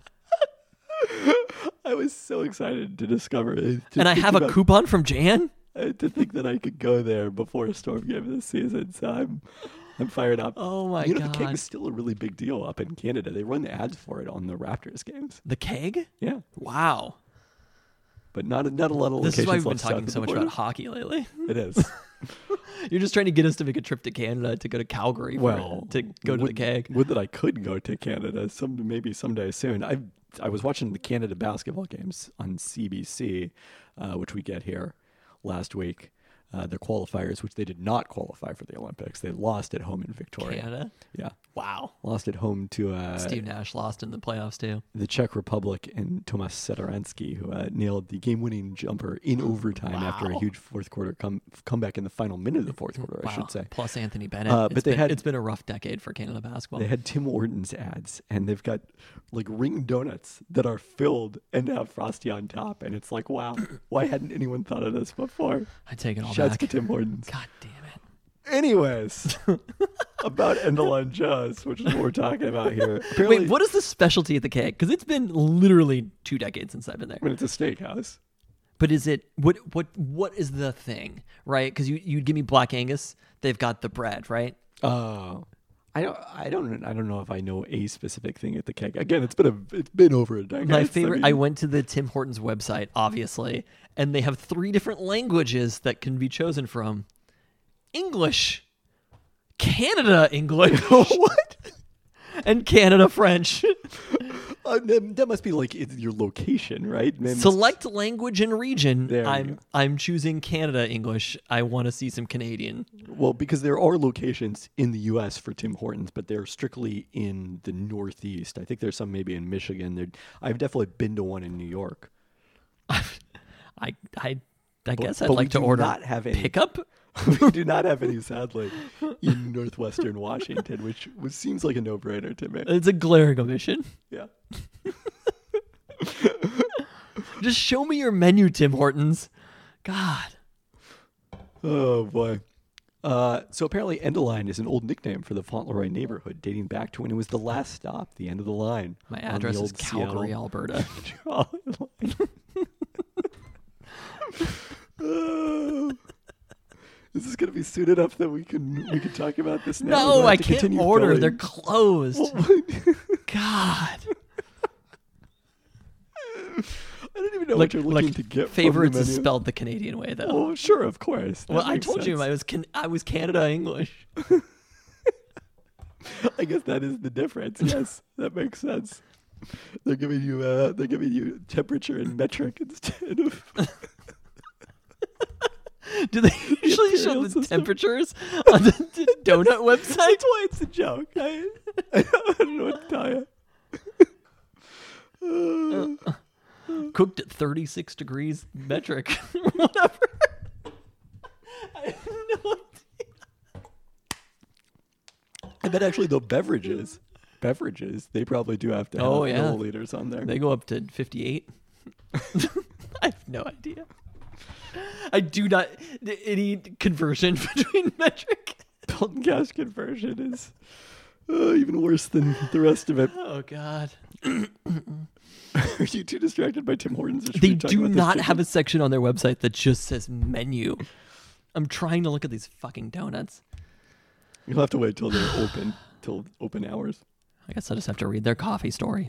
I was so excited to discover it. And I have a coupon from Jan? To think that I could go there before a Storm game this season. So I'm fired up. Oh my The Keg God. is still a really big deal up in Canada. They run the ads for it on the Raptors games. The Keg? Yeah, Wow. but not a lot of This locations is why we've been left south talking of so the much border. about hockey lately. It is. You're just trying to get us to make a trip to Canada to go to Calgary to go to the Keg. Would that I could go to Canada maybe someday soon. I was watching the Canada basketball games on CBC, which we get here last week. The qualifiers, which they did not qualify for the Olympics. They lost at home in Victoria. Canada? Yeah. Wow. Lost at home to Steve Nash lost in the playoffs too. the Czech Republic and Tomas Sedorensky, who nailed the game-winning jumper in overtime after a Wow. huge fourth quarter comeback in the final minute of the fourth quarter, I Wow. should say. Plus Anthony Bennett. But It's been a rough decade for Canada basketball. They had Tim Hortons ads, and they've got like ring donuts that are filled and have Frosty on top, and it's like, wow, why hadn't anyone thought of this before? I take it all Shouts back. to Tim Hortons. God damn it. Anyways, about Endaline Joe's, which is what we're talking about here. Apparently, Wait, what is the specialty at the Keg? Because it's been literally 2 decades since I've been there. I mean, it's a steakhouse. But is it what is the thing, right? Because you give me Black Angus, they've got the bread, right? I don't know if I know a specific thing at the keg. Again, it's been over a decade. My favorite. I went to the Tim Hortons website, obviously, and they have 3 different languages that can be chosen from: English, Canada English, what, and Canada French. That must be like it's your location, right? Select language and region. There you I'm choosing Canada English. I want to see some Canadian. Well, because there are locations in the U.S. for Tim Hortons, but they're strictly in the Northeast. I think there's some maybe in Michigan. I've definitely been to one in New York. I guess I'd but like we to do order not have any. pickup. We do not have any, sadly, in Northwestern Washington, which seems like a no-brainer to me. It's a glaring omission. Yeah. Just show me your menu, Tim Hortons. God. Oh, boy. So apparently Endaline is an old nickname for the Fauntleroy neighborhood, dating back to when it was the last stop, the end of the line. My on the address is old Calgary, Seattle Alberta. trolley line. Is this going to be soon enough that we can talk about this now? No, I can't order. They're closed. God. I don't even know what you're looking to get. Favorites from the is menu. spelled the Canadian way, though. Oh, sure, of course. That Well, I makes told you sense. I was Canada English. I guess that is the difference. Yes, that makes sense. They're giving you temperature and metric instead of. Do they usually show imperial the system. temperatures on the donut website? That's why it's a joke. I don't know what to tell you. Cooked at 36 degrees metric. Whatever. I have no idea. I bet actually though beverages, they probably do have to have Oh, yeah. milliliters on there. They go up to 58. I have no idea. I do not any conversion between metric. Dalton gas conversion is even worse than the rest of it. Oh God. Are you too distracted by Tim Hortons? Or should They we talk do about this not chicken? have a section on their website that just says menu. I'm trying to look at these fucking donuts. You'll have to wait till they're open, till open hours. I guess I'll just have to read their coffee story.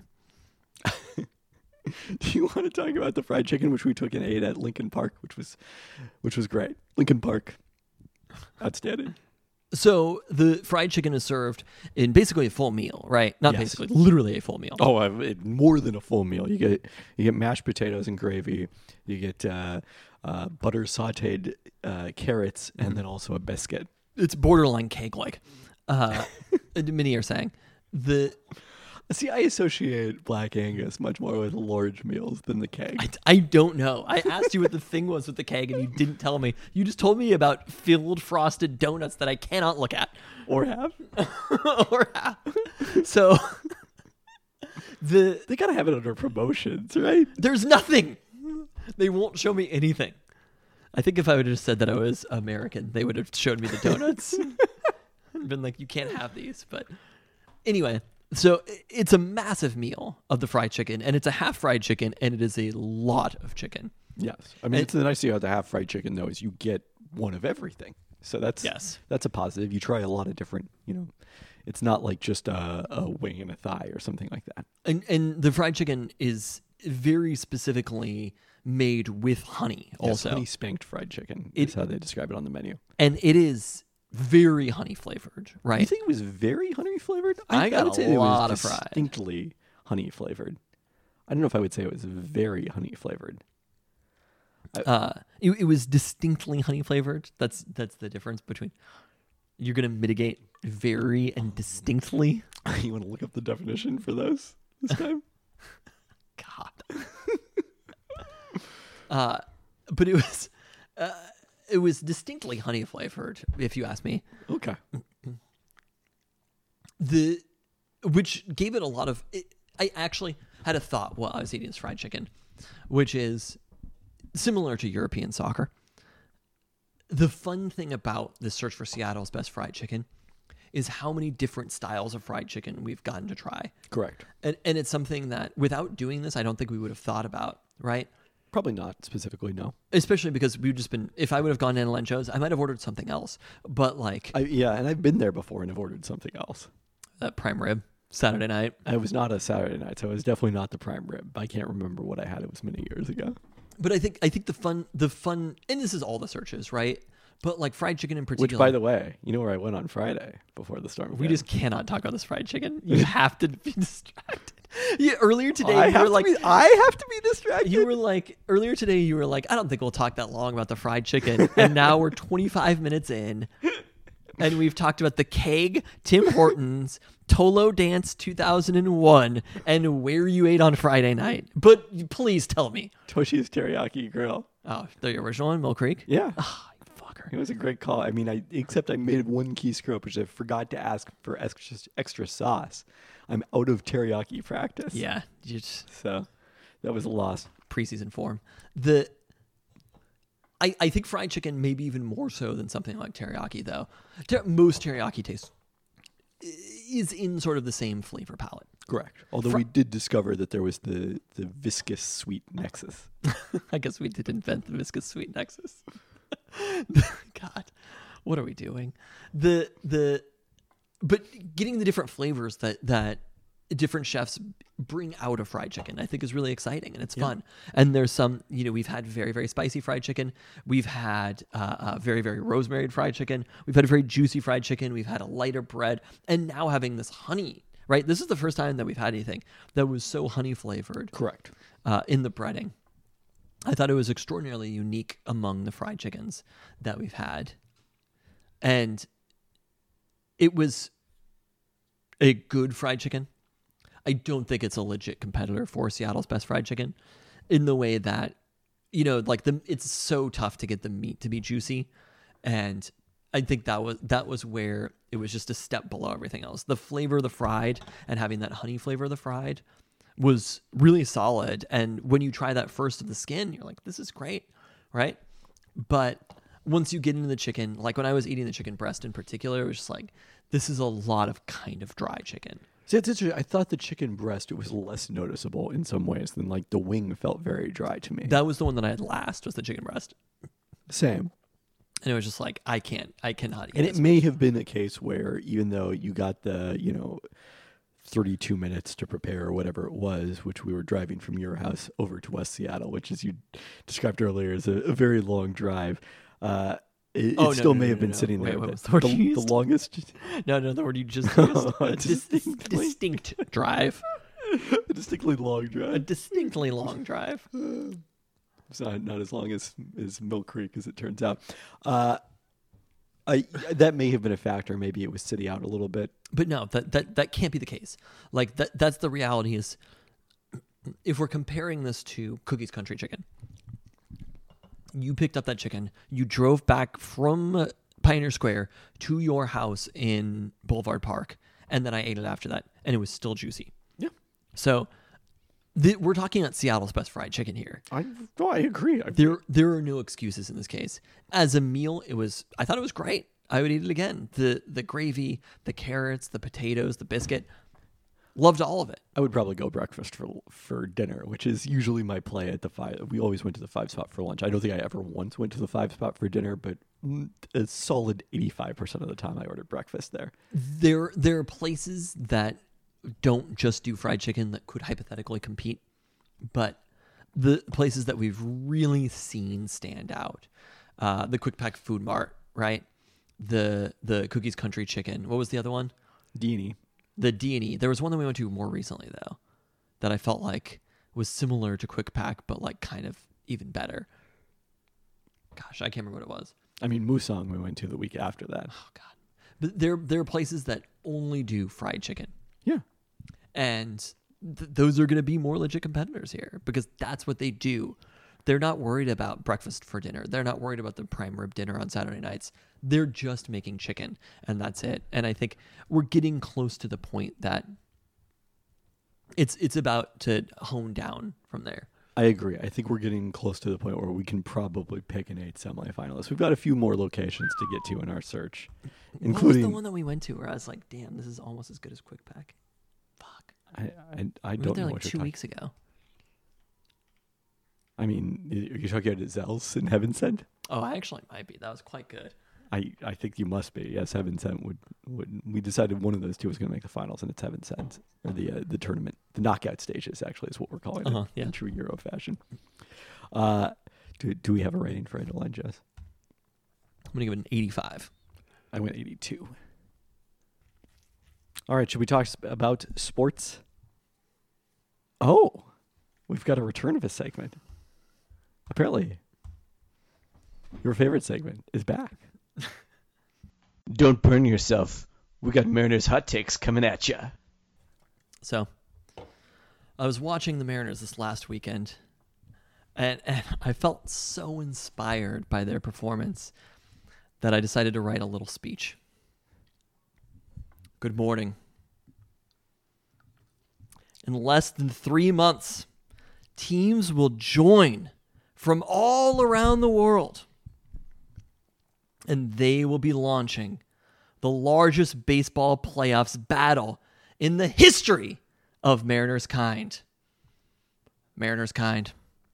Do you want to talk about the fried chicken, which we took and ate at Lincoln Park, which was great? Lincoln Park, outstanding. So the fried chicken is served in basically a full meal, right? Not Yes. basically, literally a full meal. Oh, more than a full meal. You get mashed potatoes and gravy. You get butter sautéed carrots, and then also a biscuit. It's borderline cake-like. Many are saying See, I associate Black Angus much more with large meals than the keg. I don't know. I asked you what the thing was with the keg, and you didn't tell me. You just told me about filled frosted donuts that I cannot look at Or have. or have. So They gotta have it under promotions, right? there's nothing. They won't show me anything. I think if I would have just said that I was American, they would have showed me the donuts and been like, "You can't have these." But anyway. So it's a massive meal of the fried chicken, and it's a half fried chicken, and it is a lot of chicken. Yes. I mean, it's the nice thing about the half fried chicken, though, is you get one of everything. So that's a positive. You try a lot of different, it's not like just a wing and a thigh or something like that. And the fried chicken is very specifically made with honey also. Honey spanked fried chicken is how they describe it on the menu. And it is very honey flavored, right? You think it was very honey flavored? I got would say a lot it of was fried. distinctly honey flavored. I don't know if I would say it was very honey flavored. It was distinctly honey flavored. That's the difference between. You're gonna mitigate very and distinctly. You want to look up the definition for those this time? God. But it was distinctly honey flavored, if you ask me. Okay. Which gave it a lot of. I actually had a thought while I was eating this fried chicken, which is similar to European soccer. The fun thing about the search for Seattle's best fried chicken is how many different styles of fried chicken we've gotten to try. Correct. And it's something that without doing this, I don't think we would have thought about, right? Probably not specifically, no. Especially because we've just been. If I would have gone to Anna Lencho's, I might have ordered something else. But like And I've been there before and have ordered something else. that prime rib Saturday night. I was not a Saturday night, so it was definitely not the prime rib. I can't remember what I had. It was many years ago. But I think the fun, and this is all the searches, right? But like fried chicken in particular. Which, by the way, you know where I went on Friday before the storm? we came? just cannot talk about this fried chicken. You have to be distracted. Yeah, earlier today I you were like, I have to be distracted. you were like, earlier today you were like, I don't think we'll talk that long about the fried chicken. And now we're 25 minutes in, and we've talked about the Keg, Tim Hortons, Tolo Dance 2001, and where you ate on Friday night. But please tell me. Toshi's Teriyaki Grill. Oh, the original one, Mill Creek? Yeah. Oh, you fucker. It was a great call. I mean, except I made one key screw up, which I forgot to ask for extra sauce. I'm out of teriyaki practice. Yeah, you just So that was a loss. preseason form. I think fried chicken maybe even more so than something like teriyaki though. Most teriyaki taste is in sort of the same flavor palette. Correct. Although we did discover that there was the viscous sweet nexus. I guess we did invent the viscous sweet nexus. God, what are we doing? But getting the different flavors that different chefs bring out of fried chicken, I think is really exciting and it's fun. And there's some, we've had very, very spicy fried chicken. We've had very, very rosemary fried chicken. We've had a very juicy fried chicken. We've had a lighter bread. And now having this honey, right? This is the first time that we've had anything that was so honey flavored. Correct. In the breading. I thought it was extraordinarily unique among the fried chickens that we've had. And it was a good fried chicken. I don't think it's a legit competitor for Seattle's best fried chicken in the way that, it's so tough to get the meat to be juicy. And I think that was where it was just a step below everything else. The flavor of the fried and having that honey flavor of the fried was really solid. And when you try that first of the skin, you're like, this is great, right? But once you get into the chicken, like when I was eating the chicken breast in particular, it was just like, this is a lot of kind of dry chicken. See, it's interesting. I thought the chicken breast was less noticeable in some ways than like the wing felt very dry to me. That was the one that I had last, was the chicken breast. Same. And it was just like, I cannot eat And this. it may have been a case where even though you got the, 32 minutes to prepare or whatever it was, which we were driving from your house over to West Seattle, which as you described earlier is a very long drive. It still may have been sitting there. What was the word you The used? longest. No, the word you just used. Distinctly. Distinct drive. A distinctly long A drive. distinctly long drive. It's not as long as Mill Creek as it turns out. That may have been a factor. Maybe it was sitting out a little bit. But no, that can't be the case. Like that's the reality is, if we're comparing this to Cookie's Country Chicken, you picked up that chicken, you drove back from Pioneer Square to your house in Boulevard Park, and then I ate it after that, and it was still juicy. Yeah. So we're talking about Seattle's best fried chicken here. I agree. There are no excuses in this case. As a meal, I thought it was great. I would eat it again. The gravy, the carrots, the potatoes, the biscuit. Loved all of it. I would probably go breakfast for dinner, which is usually my play at the 5. We always went to the 5 spot for lunch. I don't think I ever once went to the 5 spot for dinner, but a solid 85% of the time I ordered breakfast there. There are places that don't just do fried chicken that could hypothetically compete, but the places that we've really seen stand out, the Quick Pack Food Mart, right? The Cookie's Country Chicken. What was the other one? Deanie. The D&E. There was one that we went to more recently, though, that I felt like was similar to Quick Pack, but like kind of even better. Gosh, I can't remember what it was. I mean, Musang we went to the week after that. Oh, God. But there are places that only do fried chicken. Yeah. And those are going to be more legit competitors here because that's what they do. They're not worried about breakfast for dinner. They're not worried about the prime rib dinner on Saturday nights. They're just making chicken, and that's it. And I think we're getting close to the point that it's about to hone down from there. I agree. I think we're getting close to the point where we can probably pick an 8 semifinalists. We've got a few more locations to get to in our search, including What was the one that we went to where I was like, damn, this is almost as good as Quick Pack? Fuck. I We don't went there know like what you're 2 talking. weeks ago. I mean, you're talking about Zels and Heaven Sent? Oh, I actually might be. That was quite good. I think you must be. Yes, Heaven Sent would. We decided one of those two was going to make the finals, and it's Heaven Sent, or the tournament, the knockout stages. Actually, is what we're calling it Yeah. in true Euro fashion. Do we have a rating for Edelline, Jess? I'm gonna give it an 85. I went 82. All right, should we talk about sports? Oh, we've got a return of a segment. Apparently, your favorite segment is back. Don't burn yourself. We got Mariners hot takes coming at ya. So, I was watching the Mariners this last weekend, and I felt so inspired by their performance that I decided to write a little speech. Good morning. In less than 3 months, teams will join from all around the world, and they will be launching the largest baseball playoffs battle in the history of Mariners kind. Mariners kind.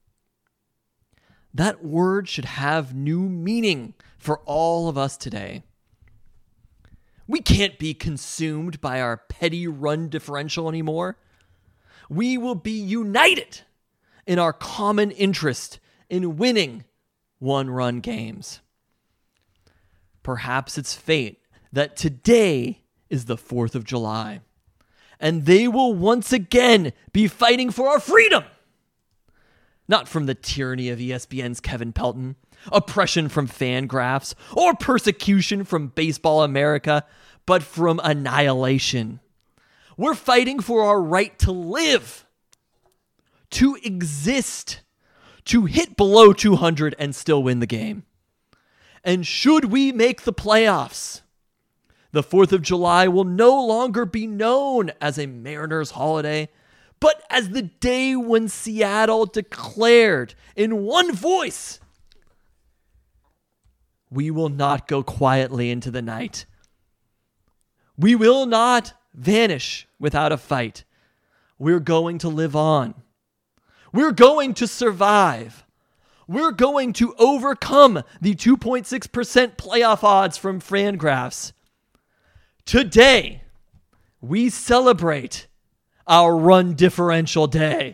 That word should have new meaning for all of us today. We can't be consumed by our petty run differential anymore. We will be united in our common interest in winning one-run games. Perhaps it's fate that today is the 4th of July, and they will once again be fighting for our freedom. Not from the tyranny of ESPN's Kevin Pelton, oppression from Fangraphs, or persecution from Baseball America, but from annihilation. We're fighting for our right to live, to exist, to hit below 200 and still win the game. And should we make the playoffs, the 4th of July will no longer be known as a Mariners holiday, but as the day when Seattle declared in one voice, we will not go quietly into the night. We will not vanish without a fight. We're going to live on. We're going to survive. We're going to overcome the 2.6% playoff odds from Fangraphs. Today, we celebrate our run differential day.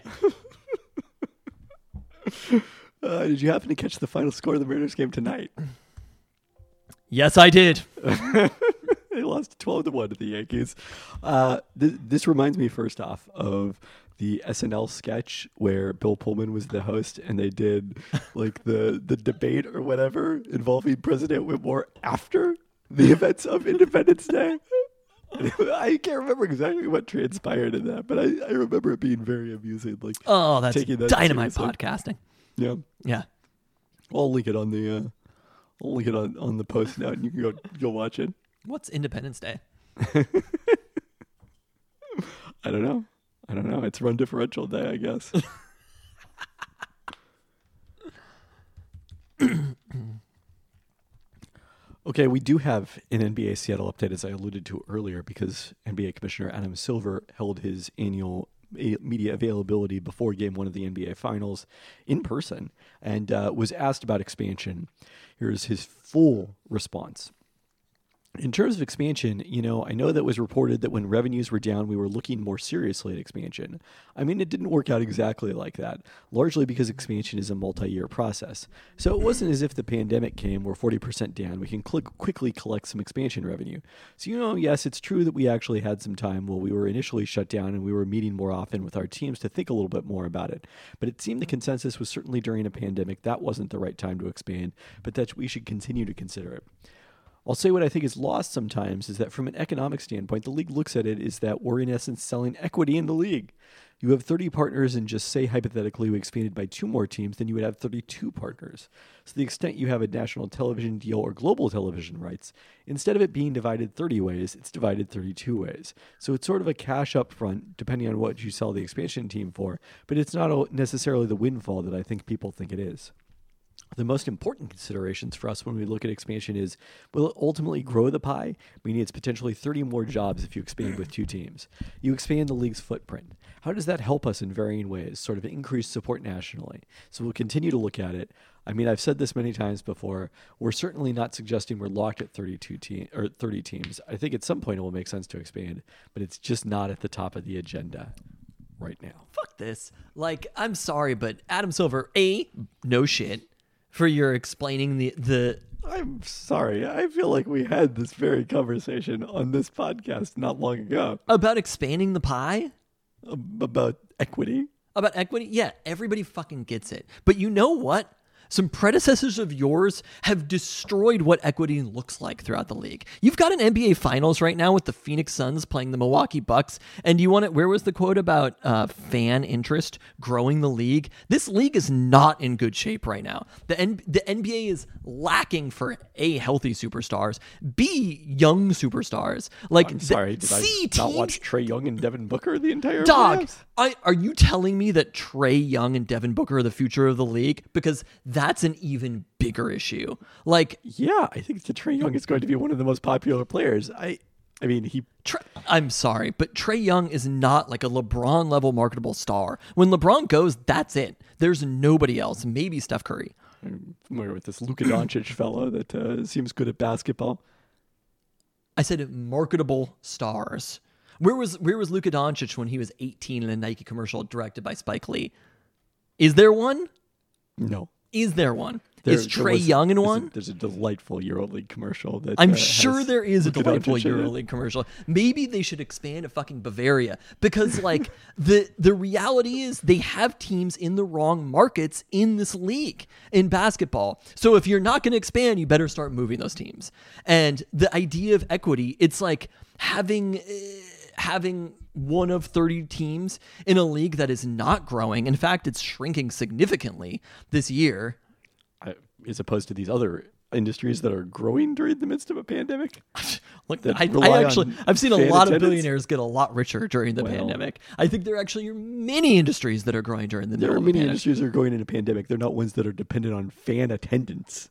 Did you happen to catch the final score of the Mariners game tonight? Yes, I did. They lost 12-1 to the Yankees. This reminds me, first off, of the SNL sketch where Bill Pullman was the host and they did like the debate or whatever involving President Whitmore after the events of Independence Day. I can't remember exactly what transpired in that, but I remember it being very amusing. Like, Oh, that's taking that dynamite seriously. podcasting. Yeah, Yeah. I'll link it on the on the post now, and you can go watch it. What's Independence Day? I don't know. It's run differential day, I guess. Okay, we do have an NBA Seattle update, as I alluded to earlier, because NBA Commissioner Adam Silver held his annual media availability before Game 1 of the NBA Finals in person and was asked about expansion. Here's his full response. In terms of expansion, I know that was reported that when revenues were down, we were looking more seriously at expansion. I mean, it didn't work out exactly like that, largely because expansion is a multi-year process. So it wasn't as if the pandemic came, we're 40% down, we can quickly collect some expansion revenue. So, yes, it's true that we actually had some time while we were initially shut down and we were meeting more often with our teams to think a little bit more about it. But it seemed the consensus was certainly during a pandemic that wasn't the right time to expand, but that we should continue to consider it. I'll say what I think is lost sometimes is that from an economic standpoint, the league looks at it is that we're in essence selling equity in the league. You have 30 partners and just say hypothetically we expanded by 2 more teams, then you would have 32 partners. So the extent you have a national television deal or global television rights, instead of it being divided 30 ways, it's divided 32 ways. So it's sort of a cash up front depending on what you sell the expansion team for, but it's not necessarily the windfall that I think people think it is. The most important considerations for us when we look at expansion is, will it ultimately grow the pie? Meaning it's potentially 30 more jobs if you expand with 2 teams. You expand the league's footprint. How does that help us in varying ways, sort of increase support nationally? So we'll continue to look at it. I mean, I've said this many times before. We're certainly not suggesting we're locked at 30 teams. I think at some point it will make sense to expand, but it's just not at the top of the agenda right now. Fuck this. Like, I'm sorry, but Adam Silver, no shit for your explaining the I'm sorry. I feel like we had this very conversation on this podcast not long ago about expanding the pie, about equity. about equity. Yeah, everybody fucking gets it. But you know what? Some predecessors of yours have destroyed what equity looks like throughout the league. You've got an NBA Finals right now with the Phoenix Suns playing the Milwaukee Bucks. And you want it? Where was the quote about fan interest growing the league? This league is not in good shape right now. The NBA is lacking for A, healthy superstars, B, young superstars. Like, I'm sorry, did I not watch Trae Young and Devin Booker the entire Dog, playoffs? are you telling me that Trae Young and Devin Booker are the future of the league? Because that's an even bigger issue. Like, Yeah, I think that Trae Young is going to be one of the most popular players. I mean, I'm sorry, but Trae Young is not like a LeBron level marketable star. When LeBron goes, that's it. There's nobody else. Maybe Steph Curry. I'm familiar with this Luka Doncic fellow that seems good at basketball. I said marketable stars. Where was Luka Doncic when he was 18 in a Nike commercial directed by Spike Lee? Is there one? No. Is there one? There Is Trae Young in one? There's a delightful EuroLeague commercial that I'm sure there is a Luka delightful Doncic in it. EuroLeague commercial. Maybe they should expand to fucking Bavaria because, like, the reality is they have teams in the wrong markets in this league in basketball. So if you're not going to expand, you better start moving those teams. And the idea of equity, it's like having one of 30 teams in a league that is not growing. In fact, it's shrinking significantly this year. As opposed to these other industries that are growing during the midst of a pandemic. Look, that I rely actually, on I've seen a fan lot of attendance. billionaires get a lot richer during the Well, pandemic. I think there actually are many industries that are growing during the There middle are of a many pandemic. industries that are going into pandemic. They're not ones that are dependent on fan attendance.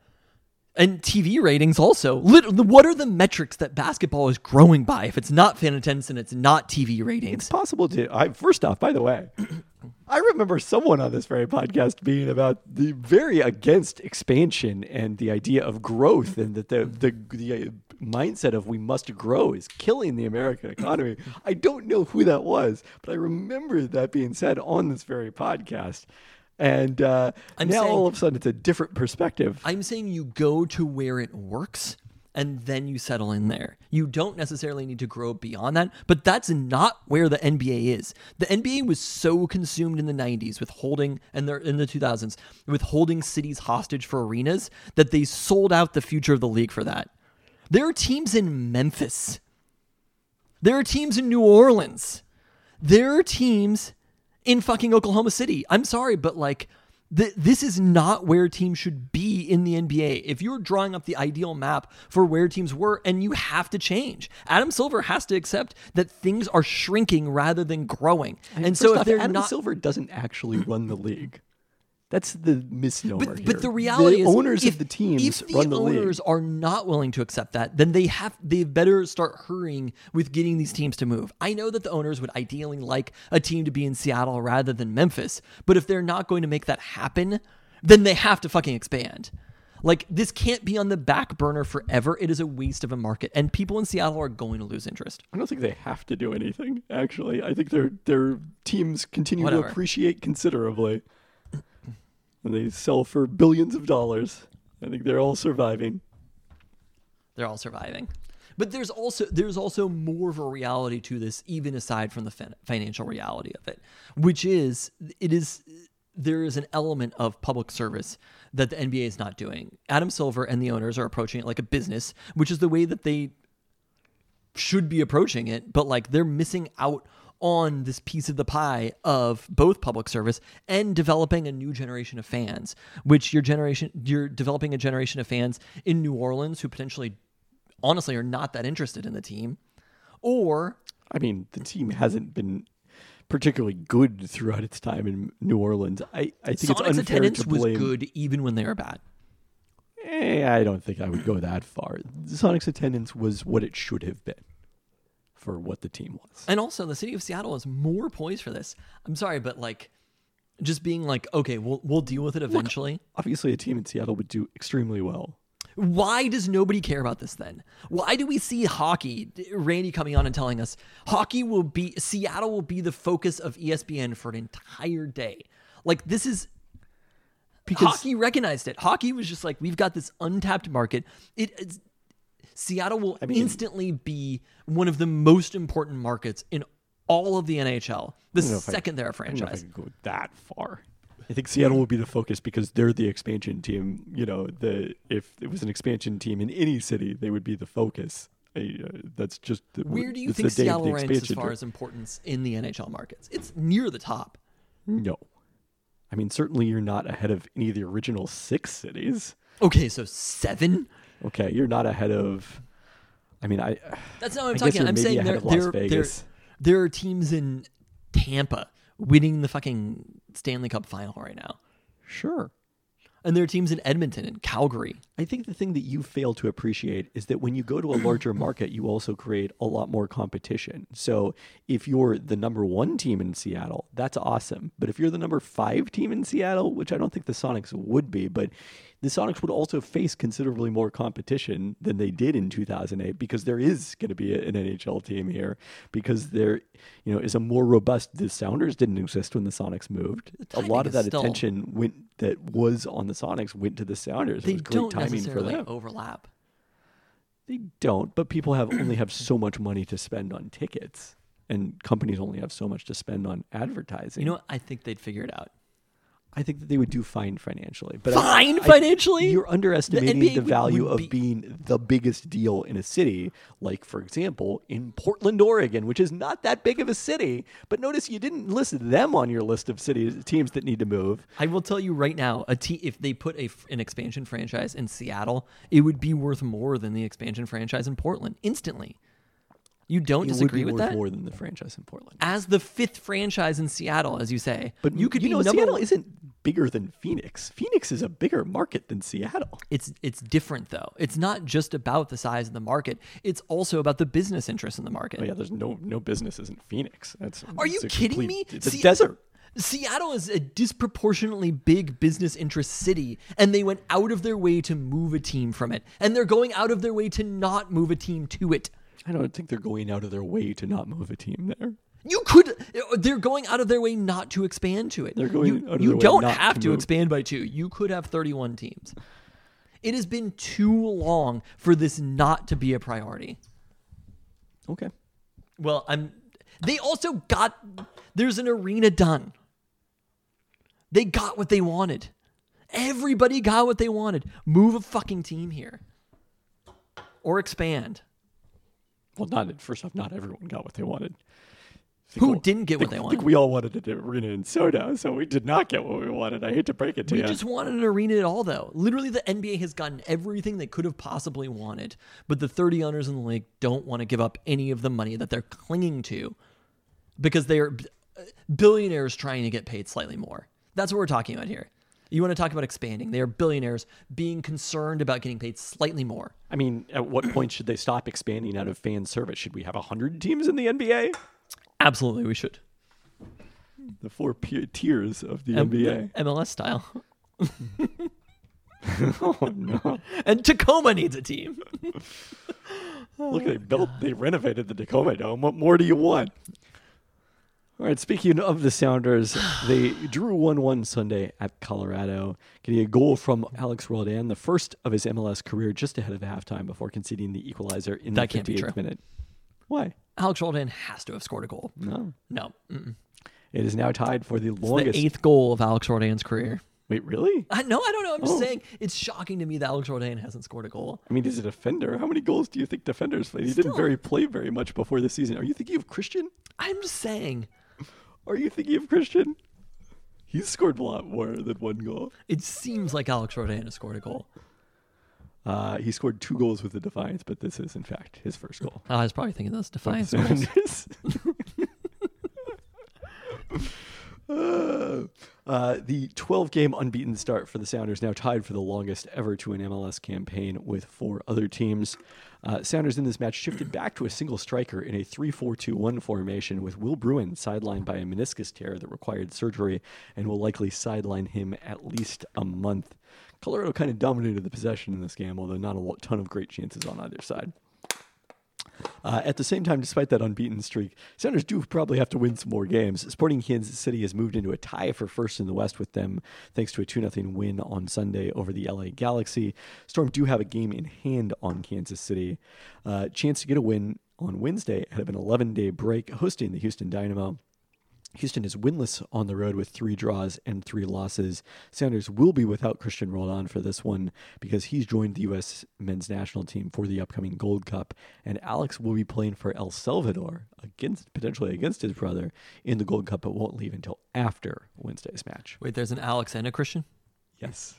And TV ratings also. What are the metrics that basketball is growing by if it's not fan attendance and it's not TV ratings? It's possible to. First off, by the way, I remember someone on this very podcast being about the very against expansion and the idea of growth, and that the mindset of we must grow is killing the American economy. I don't know who that was, but I remember that being said on this very podcast. And now saying- all of a sudden it's a different perspective. I'm saying you go to where it works and then you settle in there. You don't necessarily need to grow beyond that, but that's not where the NBA is. The NBA was so consumed in the 90s with holding, and they're in the 2000s, with holding cities hostage for arenas that they sold out the future of the league for that. There are teams in Memphis. There are teams in New Orleans. There are teams in fucking Oklahoma City. I'm sorry, but like, this is not where teams should be in the NBA. If you're drawing up the ideal map for where teams were, and you have to change, Adam Silver has to accept that things are shrinking rather than growing. And so First if off, they're Adam not, Silver doesn't actually run the league. That's the misnomer here. but the reality is, owners if, of the teams if the run the owners league. are not willing to accept that, then they better start hurrying with getting these teams to move. I know that the owners would ideally like a team to be in Seattle rather than Memphis, but if they're not going to make that happen, then they have to fucking expand. Like, this can't be on the back burner forever. It is a waste of a market, and people in Seattle are going to lose interest. I don't think they have to do anything, actually. I think their teams continue Whatever. to appreciate considerably. And they sell for billions of dollars. I think they're all surviving. They're all surviving. But there's also more of a reality to this, even aside from the financial reality of it, which is there is an element of public service that the NBA is not doing. Adam Silver and the owners are approaching it like a business, which is the way that they should be approaching it, but like they're missing out on this piece of the pie of both public service and developing a new generation of fans, which you're developing a generation of fans in New Orleans who potentially, honestly, are not that interested in the team. Or, I mean, the team hasn't been particularly good throughout its time in New Orleans. I think it's throughout its time in New Orleans. I think Sonic's it's unfair attendance to blame. was good even when they were bad. I don't think I would go that far. Sonic's attendance was what it should have been for what the team was. And also, the city of Seattle is more poised for this. I'm sorry, but like, just being like, okay, we'll deal with it eventually. Obviously, a team in Seattle would do extremely well. Why does nobody care about this then? Why do we see hockey? Randy coming on and telling us Seattle will be the focus of ESPN for an entire day. Like, this is because hockey recognized it. Hockey was just like, we've got this untapped market. Seattle will instantly be one of the most important markets in all of the NHL the second they're a franchise. I don't know if I can go that far. I think Seattle will be the focus because they're the expansion team. You know, if it was an expansion team in any city, they would be the focus. That's just where do you think Seattle ranks as far as importance in the NHL markets? It's near the top. No, I mean certainly you're not ahead of any of the original 6 cities. Okay, so 7. Okay, you're not ahead of. I mean, that's not what I'm talking about. I'm saying there are teams in Tampa winning the fucking Stanley Cup final right now. Sure. And there are teams in Edmonton and Calgary. I think the thing that you fail to appreciate is that when you go to a larger market, you also create a lot more competition. So if you're the number 1 team in Seattle, that's awesome. But if you're the number 5 team in Seattle, which I don't think the Sonics would be, but the Sonics would also face considerably more competition than they did in 2008 because there is going to be an NHL team here because there, is a more robust. The Sounders didn't exist when the Sonics moved. A lot of that attention that was on the Sonics went to the Sounders. They it was great don't timing necessarily for them. overlap. They don't, but people only have so much money to spend on tickets, and companies only have so much to spend on advertising. You know what? I think they'd figure it out. I think that they would do fine financially. But financially? You're underestimating the value would of being the biggest deal in a city. Like, for example, in Portland, Oregon, which is not that big of a city. But notice you didn't list them on your list of teams that need to move. I will tell you right now, if they put an expansion franchise in Seattle, it would be worth more than the expansion franchise in Portland instantly. You don't disagree with that? It would be worth more than the franchise in Portland. As the 5th franchise in Seattle, as you say. But you could be number Seattle 1. Isn't bigger than Phoenix. Phoenix is a bigger market than Seattle. It's different, though. It's not just about the size of the market. It's also about the business interest in the market. Oh, yeah, there's no businesses in Phoenix. Are you kidding me? It's a desert. Seattle is a disproportionately big business interest city, and they went out of their way to move a team from it. And they're going out of their way to not move a team to it. I don't think they're going out of their way to not move a team there. They're going out of their way not to expand to it. They're going out of their way You don't not have to to move. expand by 2. You could have 31 teams. It has been too long for this not to be a priority. Okay. Well, they also there's an arena done. They got what they wanted. Everybody got what they wanted. Move a fucking team here. Or expand. Well, first off, not everyone got what they wanted. Who didn't get what they I wanted? think we all wanted an arena in Soda, so we did not get what we wanted. I hate to break it to you. We just wanted an arena at all, though. Literally, the NBA has gotten everything they could have possibly wanted, but the 30 owners in the league don't want to give up any of the money that they're clinging to because they are billionaires trying to get paid slightly more. That's what we're talking about here. You want to talk about expanding. They are billionaires being concerned about getting paid slightly more. I mean, at what point should they stop expanding out of fan service? Should we have 100 teams in the NBA? Absolutely, we should. The 4 tiers of the NBA. MLS style. Oh, no. And Tacoma needs a team. Look, they renovated the Tacoma Dome. What more do you want? All right, speaking of the Sounders, they drew 1-1 Sunday at Colorado, getting a goal from Alex Roldan, the first of his MLS career, just ahead of halftime before conceding the equalizer in the 58th minute. Why? Alex Roldan has to have scored a goal. No. Mm-mm. It is now tied for the longest. The 8th goal of Alex Roldan's career. Wait, really? No, I don't know. I'm just saying it's shocking to me that Alex Roldan hasn't scored a goal. I mean, he's a defender. How many goals do you think defenders play? He didn't play very much before this season. Are you thinking of Christian? I'm just saying. Are you thinking of Christian? He's scored a lot more than 1 goal. It seems like Alex Roldan has scored a goal. He scored 2 goals with the Defiance, but this is, in fact, his first goal. I was probably thinking those Defiance goals. The 12-game unbeaten start for the Sounders now tied for the longest ever to an MLS campaign with 4 other teams. Sounders in this match shifted back to a single striker in a 3-4-2-1 formation with Will Bruin sidelined by a meniscus tear that required surgery and will likely sideline him at least a month. Colorado kind of dominated the possession in this game, although not a ton of great chances on either side. At the same time, despite that unbeaten streak, Sounders do probably have to win some more games. Sporting Kansas City has moved into a tie for first in the West with them, thanks to a 2-0 win on Sunday over the LA Galaxy. Storm do have a game in hand on Kansas City. Chance to get a win on Wednesday ahead of an 11-day break hosting the Houston Dynamo. Houston is winless on the road with 3 draws and 3 losses. Sounders will be without Christian Roldan for this one because he's joined the U.S. men's national team for the upcoming Gold Cup, and Alex will be playing for El Salvador potentially against his brother in the Gold Cup, but won't leave until after Wednesday's match. Wait, there's an Alex and a Christian? Yes.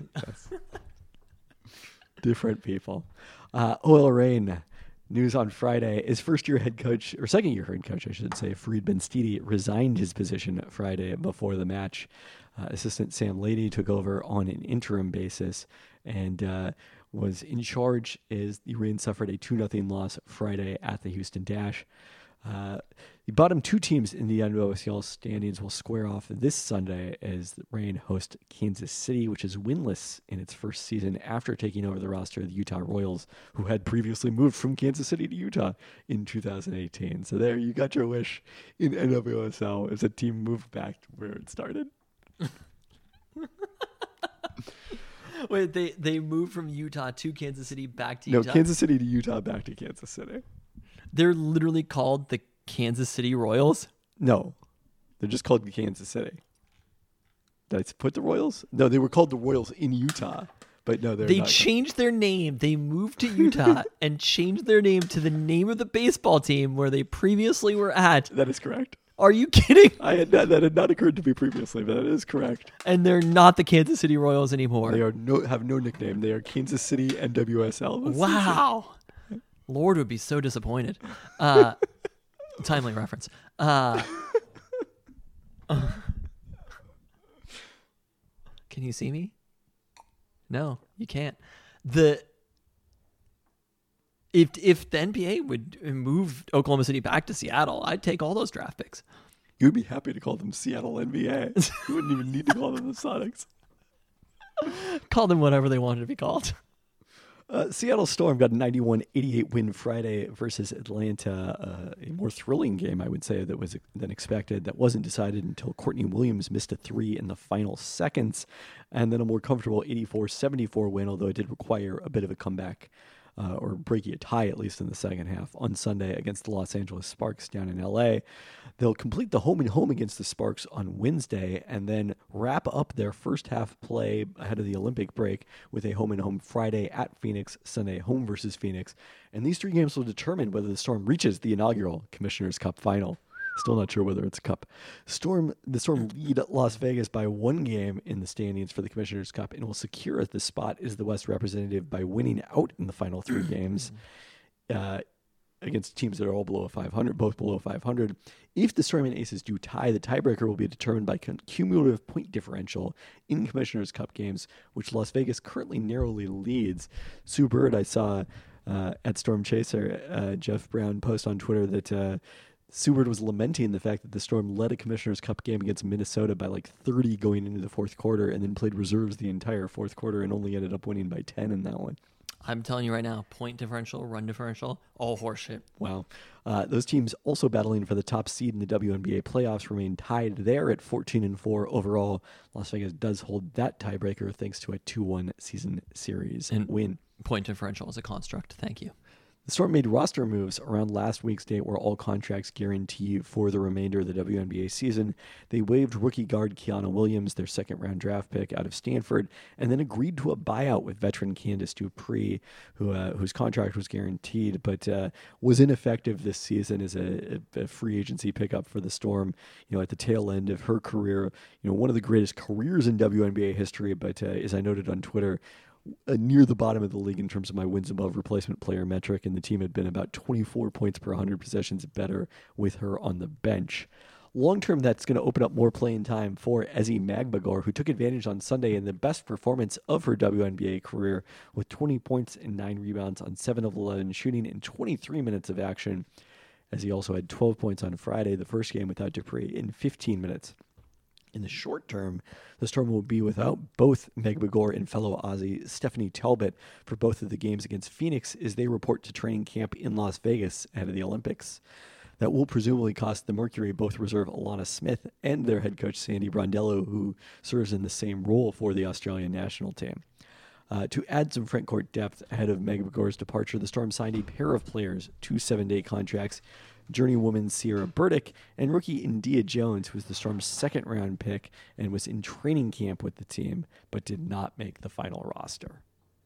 Different people. OL Reign. News on Friday is second-year head coach, I should say, Farid Benstiti resigned his position Friday before the match. Assistant Sam Lady took over on an interim basis and was in charge as the Reign suffered a 2-0 loss Friday at the Houston Dash. The bottom 2 teams in the NWSL standings will square off this Sunday as the Reign host Kansas City, which is winless in its first season after taking over the roster of the Utah Royals, who had previously moved from Kansas City to Utah in 2018. So there, you got your wish in NWSL as a team moved back to where it started. Wait, they moved from Utah to Kansas City back to Utah? No, Kansas City to Utah, back to Kansas City. They're literally called the Kansas City Royals? No, they're just called Kansas City. Did I put the Royals? No, they were called the Royals in Utah, but no, they changed their name. They moved to Utah and changed their name to the name of the baseball team where they previously were at. That is correct. Are you kidding? That had not occurred to me previously, but that is correct. And they're not the Kansas City Royals anymore. They have no nickname. They are Kansas City NWSL. Wow. Lord would be so disappointed. Timely reference. Can you see me? No, you can't. If the NBA would move Oklahoma City back to Seattle, I'd take all those draft picks. You would be happy to call them Seattle NBA. You wouldn't even need to call them the Sonics. Call them whatever they wanted to be called. Seattle Storm got a 91-88 win Friday versus Atlanta. A more thrilling game, I would say, than expected. That wasn't decided until Courtney Williams missed a 3 in the final seconds. And then a more comfortable 84-74 win, although it did require a bit of a comeback or breaking a tie, at least in the second half, on Sunday against the Los Angeles Sparks down in L.A. They'll complete the home-and-home against the Sparks on Wednesday and then wrap up their first half play ahead of the Olympic break with a home-and-home Friday at Phoenix, Sunday home versus Phoenix. And these 3 games will determine whether the Storm reaches the inaugural Commissioner's Cup final. Still not sure whether it's a cup. The Storm lead Las Vegas by 1 game in the standings for the Commissioner's Cup and will secure the spot as the West representative by winning out in the final 3 games against teams that are all below 500, both below 500. If the Storm and Aces do tie, the tiebreaker will be determined by cumulative point differential in Commissioner's Cup games, which Las Vegas currently narrowly leads. Sue Bird, I saw at Storm Chaser, Jeff Brown post on Twitter that Seward was lamenting the fact that the Storm led a Commissioner's Cup game against Minnesota by like 30 going into the fourth quarter and then played reserves the entire fourth quarter and only ended up winning by 10 in that one. I'm telling you right now, point differential, run differential, all horseshit. Wow. Those teams also battling for the top seed in the WNBA playoffs remain tied there at 14-4 overall. Las Vegas does hold that tiebreaker thanks to a 2-1 season series win. Point differential is a construct. Thank you. The Storm made roster moves around last week's date where all contracts guarantee for the remainder of the WNBA season. They waived rookie guard Kiana Williams, their second-round draft pick out of Stanford, and then agreed to a buyout with veteran Candace Dupree, whose contract was guaranteed but was ineffective this season as a free agency pickup for the Storm. At the tail end of her career, one of the greatest careers in WNBA history, but as I noted on Twitter, near the bottom of the league in terms of my wins above replacement player metric, and the team had been about 24 points per 100 possessions better with her on the bench. Long term, that's going to open up more playing time for Ezi Magbagor, who took advantage on Sunday in the best performance of her WNBA career with 20 points and 9 rebounds on 7 of 11 shooting in 23 minutes of action. Ezi also had 12 points on Friday, the first game without Dupree, in 15 minutes. In the short term, the Storm will be without both Magbagor and fellow Aussie Stephanie Talbot for both of the games against Phoenix as they report to training camp in Las Vegas ahead of the Olympics. That will presumably cost the Mercury both reserve Alana Smith and their head coach Sandy Brondello, who serves in the same role for the Australian national team. To add some front court depth ahead of Magbagor's departure, the Storm signed a pair of players to 7-day contracts, journeywoman Sierra Burdick and rookie India Jones, who was the Storm's second-round pick and was in training camp with the team, but did not make the final roster.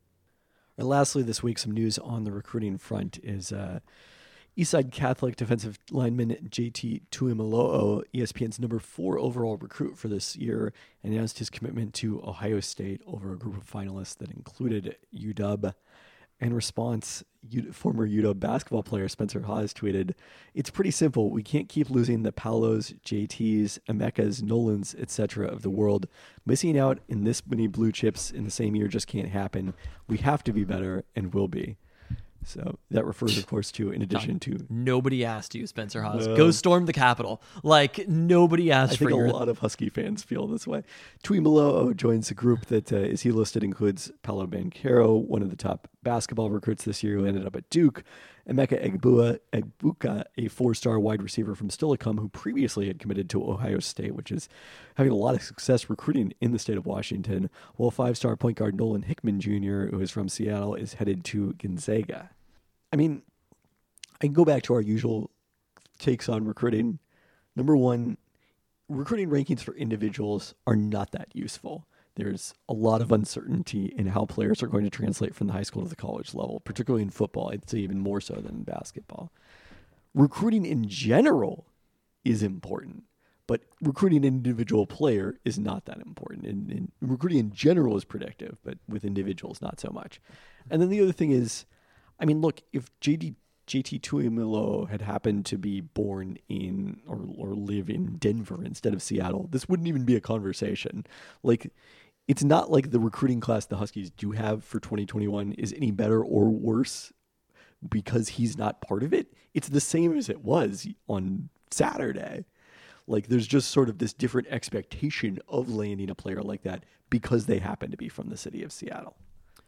And lastly, this week, some news on the recruiting front is Eastside Catholic defensive lineman JT Tuimolo'o, ESPN's number 4 overall recruit for this year, announced his commitment to Ohio State over a group of finalists that included UW. In response, former UW basketball player Spencer Hawes tweeted, "It's pretty simple. We can't keep losing the Palos, JTs, Emekas, Nolans, etc. of the world. Missing out in this many blue chips in the same year just can't happen. We have to be better and will be." So that refers, of course, to in addition to... Nobody asked you, Spencer Hawes. Go storm the Capitol. Like, nobody asked for I your... think a lot of Husky fans feel this way. Tuimolo'o joins a group that, as he listed, includes Paolo Banchero, one of the top basketball recruits this year who ended up at Duke, Emeka Egbuka, a 4-star wide receiver from Steilacoom who previously had committed to Ohio State, which is having a lot of success recruiting in the state of Washington, while 5-star point guard Nolan Hickman Jr., who is from Seattle, is headed to Gonzaga. I mean, I can go back to our usual takes on recruiting. Number one, recruiting rankings for individuals are not that useful. There's a lot of uncertainty in how players are going to translate from the high school to the college level, particularly in football. I'd say even more so than in basketball. Recruiting in general is important, but recruiting an individual player is not that important. And recruiting in general is predictive, but with individuals, not so much. And then the other thing is, I mean, look, if JT Tuimolo'o had happened to be born in or live in Denver instead of Seattle, this wouldn't even be a conversation. Like, it's not like the recruiting class the Huskies do have for 2021 is any better or worse because he's not part of it. It's the same as it was on Saturday. Like, there's just sort of this different expectation of landing a player like that because they happen to be from the city of Seattle.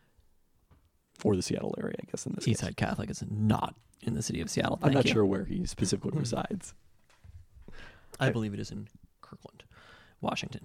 Or the Seattle area, I guess, in this case. Eastside Catholic is not in the city of Seattle. I'm not sure where he specifically resides. I believe it is in Kirkland, Washington.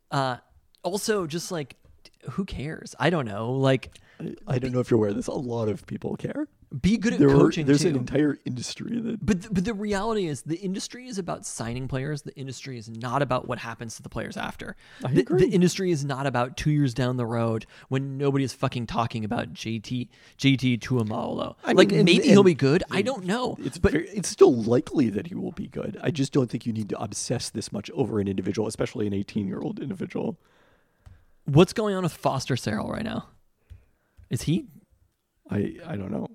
Also, just like, who cares? I don't know. Like, I don't know if you're aware of this. A lot of people care. Be good at coaching, there's too. an entire industry that... But the reality is the industry is about signing players. The industry is not about what happens to the players after. I agree. The industry is not about 2 years down the road when nobody is fucking talking about JT Tuimolo'o. Like, maybe he'll be good. I don't know. It's still likely that he will be good. I just don't think you need to obsess this much over an individual, especially an 18-year-old individual. What's going on with Foster Sarrell right now? Is he... I don't know.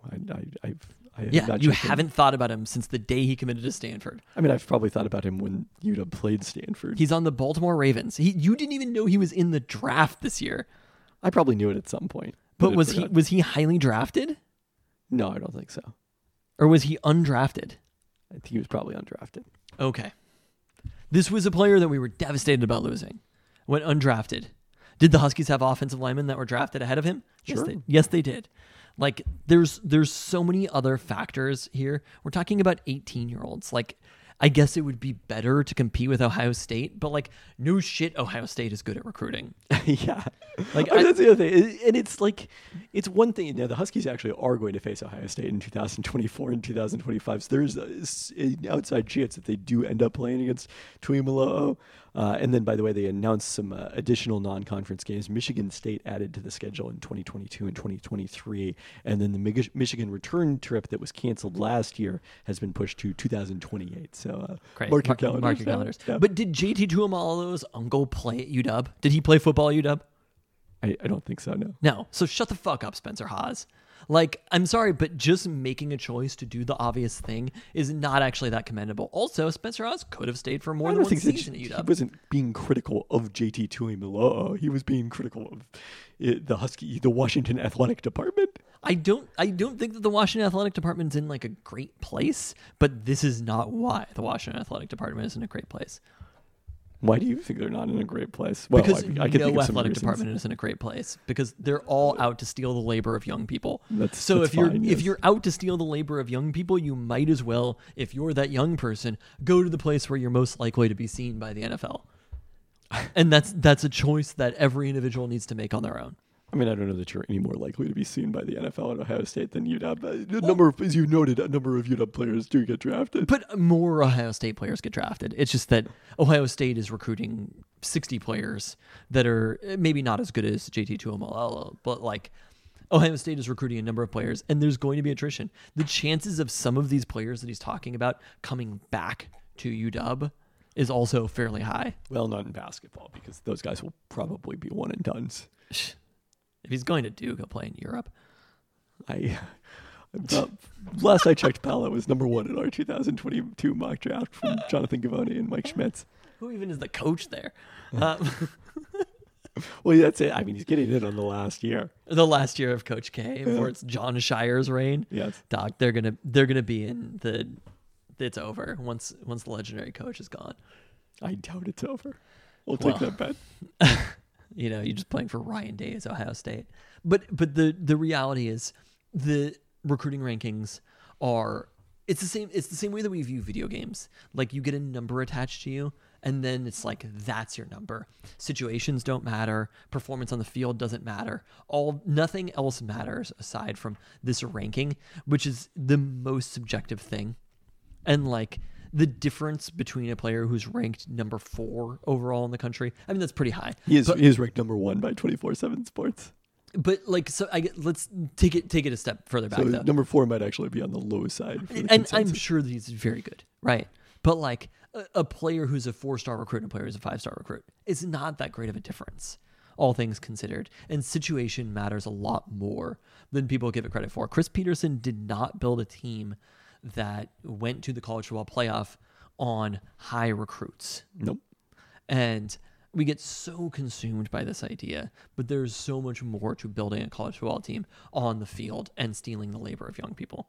You haven't thought about him since the day he committed to Stanford. I mean, I've probably thought about him when UW played Stanford. He's on the Baltimore Ravens. You didn't even know he was in the draft this year. I probably knew it at some point. But was he highly drafted? No, I don't think so. Or was he undrafted? I think he was probably undrafted. Okay. This was a player that we were devastated about losing. Went undrafted. Did the Huskies have offensive linemen that were drafted ahead of him? Sure. Yes, they did. Like, there's so many other factors here. We're talking about 18-year-olds. Like, I guess it would be better to compete with Ohio State, but like, no shit, Ohio State is good at recruiting. Yeah. Like, that's the other thing. And it's like, it's one thing, the Huskies actually are going to face Ohio State in 2024 and 2025. So there's an outside chance that they do end up playing against Tuimolo'o. And then, by the way, they announced some additional non-conference games. Michigan State added to the schedule in 2022 and 2023. And then the Michigan return trip that was canceled last year has been pushed to 2028. So mark your calendars. Mark your calendars. Yeah. But did JT Tuimolo'o's uncle play at UW? Did he play football at UW? I don't think so, no. No. So shut the fuck up, Spencer Hawes. Like, I'm sorry, but just making a choice to do the obvious thing is not actually that commendable. Also, Spencer Hawes could have stayed for more I than don't one think season at he UW. wasn't being critical of JT Tuimoloau. He was being critical of the Washington Athletic Department. I don't think that the Washington Athletic Department's in like a great place, but this is not why the Washington Athletic Department is in a great place. Why do you think they're not in a great place? Well, Because I can think no of some athletic reasons. department is in a great place because they're all out to steal the labor of young people. That's if fine, yes. you're out to steal the labor of young people, you might as well, if you're that young person, go to the place where you're most likely to be seen by the NFL. And that's a choice that every individual needs to make on their own. I mean, I don't know that you're any more likely to be seen by the NFL at Ohio State than UW. As you noted, a number of UW players do get drafted. But more Ohio State players get drafted. It's just that Ohio State is recruiting 60 players that are maybe not as good as JT Tuimoloau, but like Ohio State is recruiting a number of players, and there's going to be attrition. The chances of some of these players that he's talking about coming back to UW is also fairly high. Well, not in basketball, because those guys will probably be one and dones. If he's going to Duke, he'll play in Europe. Last I checked, Palo was number 1 in our 2022 mock draft from Jonathan Gavoni and Mike Schmitz. Who even is the coach there? Well, that's it. I mean, he's getting in on the last year. The last year of Coach K, before it's John Shire's reign. Yes. Doc, they're gonna be in the. It's over once the legendary coach is gone. I doubt it's over. We'll take that bet. You're just playing for Ryan Day's Ohio State. But the reality is the recruiting rankings are it's the same way that we view video games. Like you get a number attached to you and then it's like that's your number. Situations don't matter, performance on the field doesn't matter. Nothing else matters aside from this ranking, which is the most subjective thing. And like the difference between a player who's ranked number 4 overall in the country, I mean, that's pretty high. He is ranked number 1 by 24/7 Sports. But like, so let's take it a step further back. So though. number 4 might actually be on the low side. For the And I'm consensus. sure that he's very good, right? But like a player who's a 4-star recruit and a player who's a 5-star recruit, it's not that great of a difference, all things considered. And situation matters a lot more than people give it credit for. Chris Peterson did not build a team that went to the college football playoff on high recruits. Nope. And we get so consumed by this idea, but there's so much more to building a college football team on the field and stealing the labor of young people.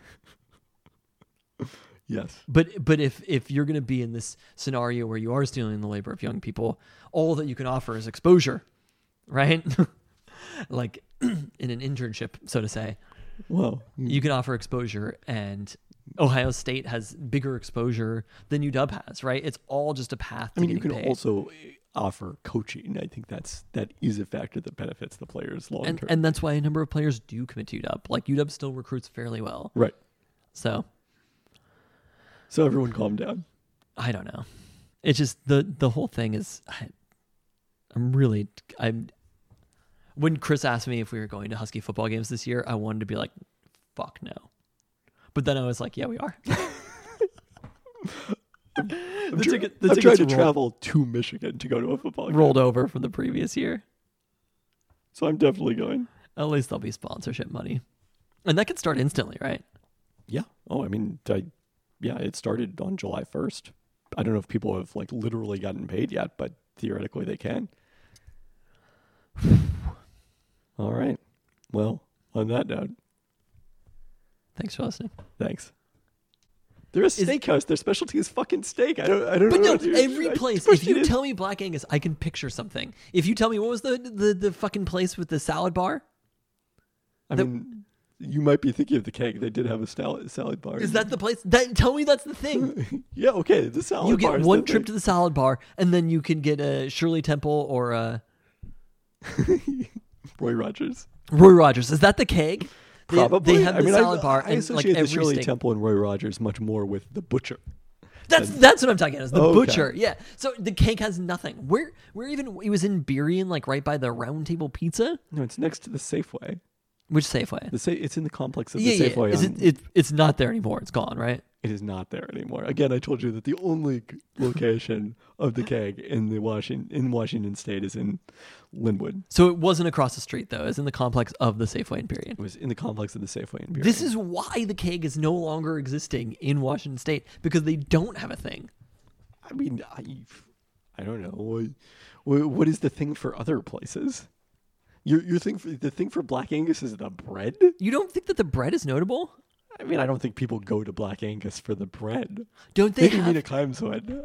Yes. But if you're going to be in this scenario where you are stealing the labor of young people, all that you can offer is exposure, right? Like in an internship, so to say. Well, You can offer exposure, and Ohio State has bigger exposure than UW has, right? It's all just a path to I mean, you can getting paid. also offer coaching. I think that is a factor that benefits the players long term. And that's why a number of players do commit to UW. Like UW still recruits fairly well. Right. So Everyone calm down. I don't know. It's just the whole thing is when Chris asked me if we were going to Husky football games this year, I wanted to be like, fuck no. But then I was like, yeah, we are. I'm tickets trying to travel to Michigan to go to a football game. rolled over from the previous year. So I'm definitely going. At least there'll be sponsorship money. And that could start instantly, right? Yeah. Oh, I mean, it started on July 1st. I don't know if people have like literally gotten paid yet, but theoretically they can. All right. Well, on that note, Thanks for listening. thanks. They're a steakhouse. Their specialty is fucking steak. I don't But know. no, every place. If you tell me Black Angus, I can picture something. If you tell me what was the fucking place with the salad bar? I mean, you might be thinking of the Keg. They did have a salad bar. Is that the place? Tell me that's the thing. Yeah, okay. The salad You bar. get one trip to the salad bar, and then you can get a Shirley Temple or a Roy Rogers. Roy Rogers. Is that the Keg? Probably. They have the salad bar, I and associate like the every Shirley steak. Temple and Roy Rogers much more with the butcher. That's what I'm talking about. Is the Okay. butcher? Yeah. So the Keg has nothing. Where even it was in Burien, like right by the Round Table Pizza. No, it's next to the Safeway. Which Safeway? It's in the complex of Yeah, the yeah. Safeway. Is it's not there anymore. It's gone, right? It is not there anymore. Again, I told you that the only location of the keg in Washington State is in Linwood. So it wasn't across the street though. It's in the complex of the Safeway in Period. It was in the complex of the Safeway in Period. This is why the keg is no longer existing in Washington State, because they don't have a thing. I mean, I don't know. What is the thing for other places? Your thing the thing for Black Angus is the bread? You don't think that the bread is notable? I mean, I don't think people go to Black Angus for the bread. Don't they Maybe have... Mina Keimswed.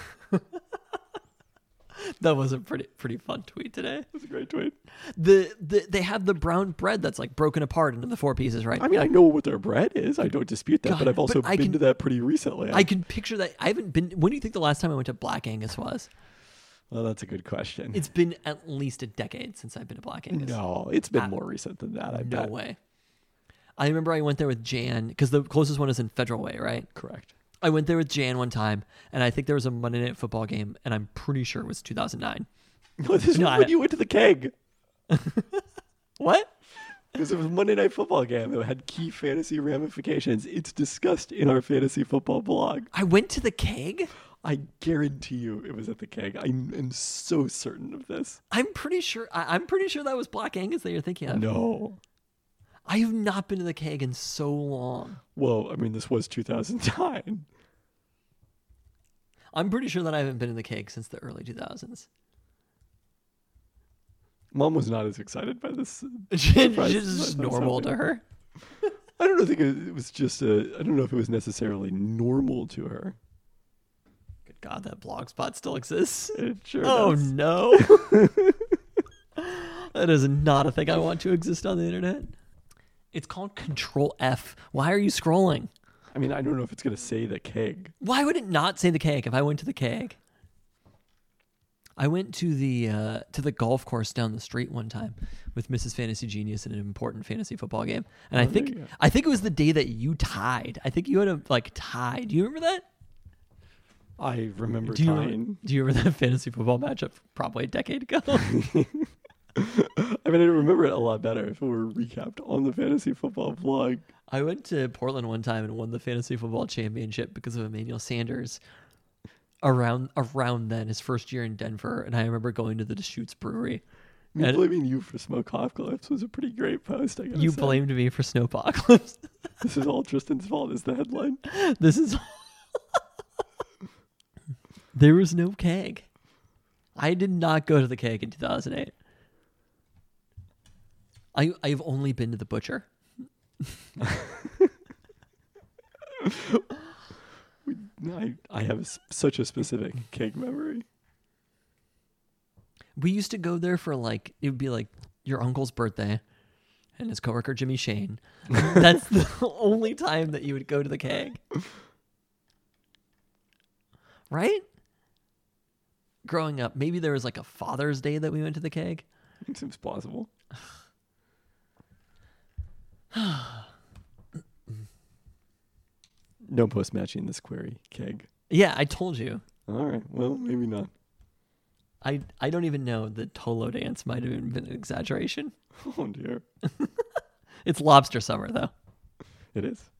That was a pretty fun tweet today. That's a great tweet. They have the brown bread that's like broken apart into the 4 pieces, right? I mean, I know what their bread is. I don't dispute that, God, but I've also but I been can- to that pretty recently. I can picture that. I haven't been. When do you think the last time I went to Black Angus was? Well, that's a good question. It's been at least a decade since I've been to Black Angus. No, it's been more recent than that. I No bet. way. I remember I went there with Jan, because the closest one is in Federal Way, right? Correct. I went there with Jan one time, and I think there was a Monday Night Football game, and I'm pretty sure it was 2009. No, this No, was when you went to the keg. What? Because it was a Monday Night Football game. It had key fantasy ramifications. It's discussed in our fantasy football blog. I went to the keg? I guarantee you it was at the keg. I am so certain of this. I'm pretty sure that was Black Angus that you're thinking of. No. I have not been to the keg in so long. Well, I mean, this was 2009. I'm pretty sure that I haven't been in the keg since the early 2000s. Mom was not as excited by this. It's surprise just that was normal to happening. her. I don't think it was just I don't know if it was necessarily normal to her. Good God, that blogspot still exists. It sure Oh does. no. That is not a thing I want to exist on the internet. It's called Control F. Why are you scrolling? I mean, I don't know if it's going to say the keg. Why would it not say the keg if I went to the keg? I went to the golf course down the street one time with Mrs. Fantasy Genius in an important fantasy football game. And I there think you go. I think it was the day that you tied. I think you had a tie. Do you remember that? I remember Do you tying. remember that fantasy football matchup probably a decade ago? I mean, I remember it a lot better if it were recapped on the fantasy football blog. I went to Portland one time and won the fantasy football championship because of Emmanuel Sanders. Around then, his first year in Denver, and I remember going to the Deschutes Brewery. Me And blaming you for Smokeopocalypse was a pretty great post, I gotta you say. blamed me for Snowpocalypse. This is all Tristan's fault is the headline. This is. There was no keg. I did not go to the keg in 2008. I've only been to the butcher. I have such a specific keg memory. We used to go there for it would be like your uncle's birthday and his coworker Jimmy Shane. That's the only time that you would go to the keg. Right? Growing up, maybe there was like a Father's Day that we went to the keg. It seems plausible. No post matching this query, keg. Yeah, I told you. All right. Well, maybe not. I don't even know. The Tolo dance might have been an exaggeration. Oh, dear. It's lobster summer, though. It is.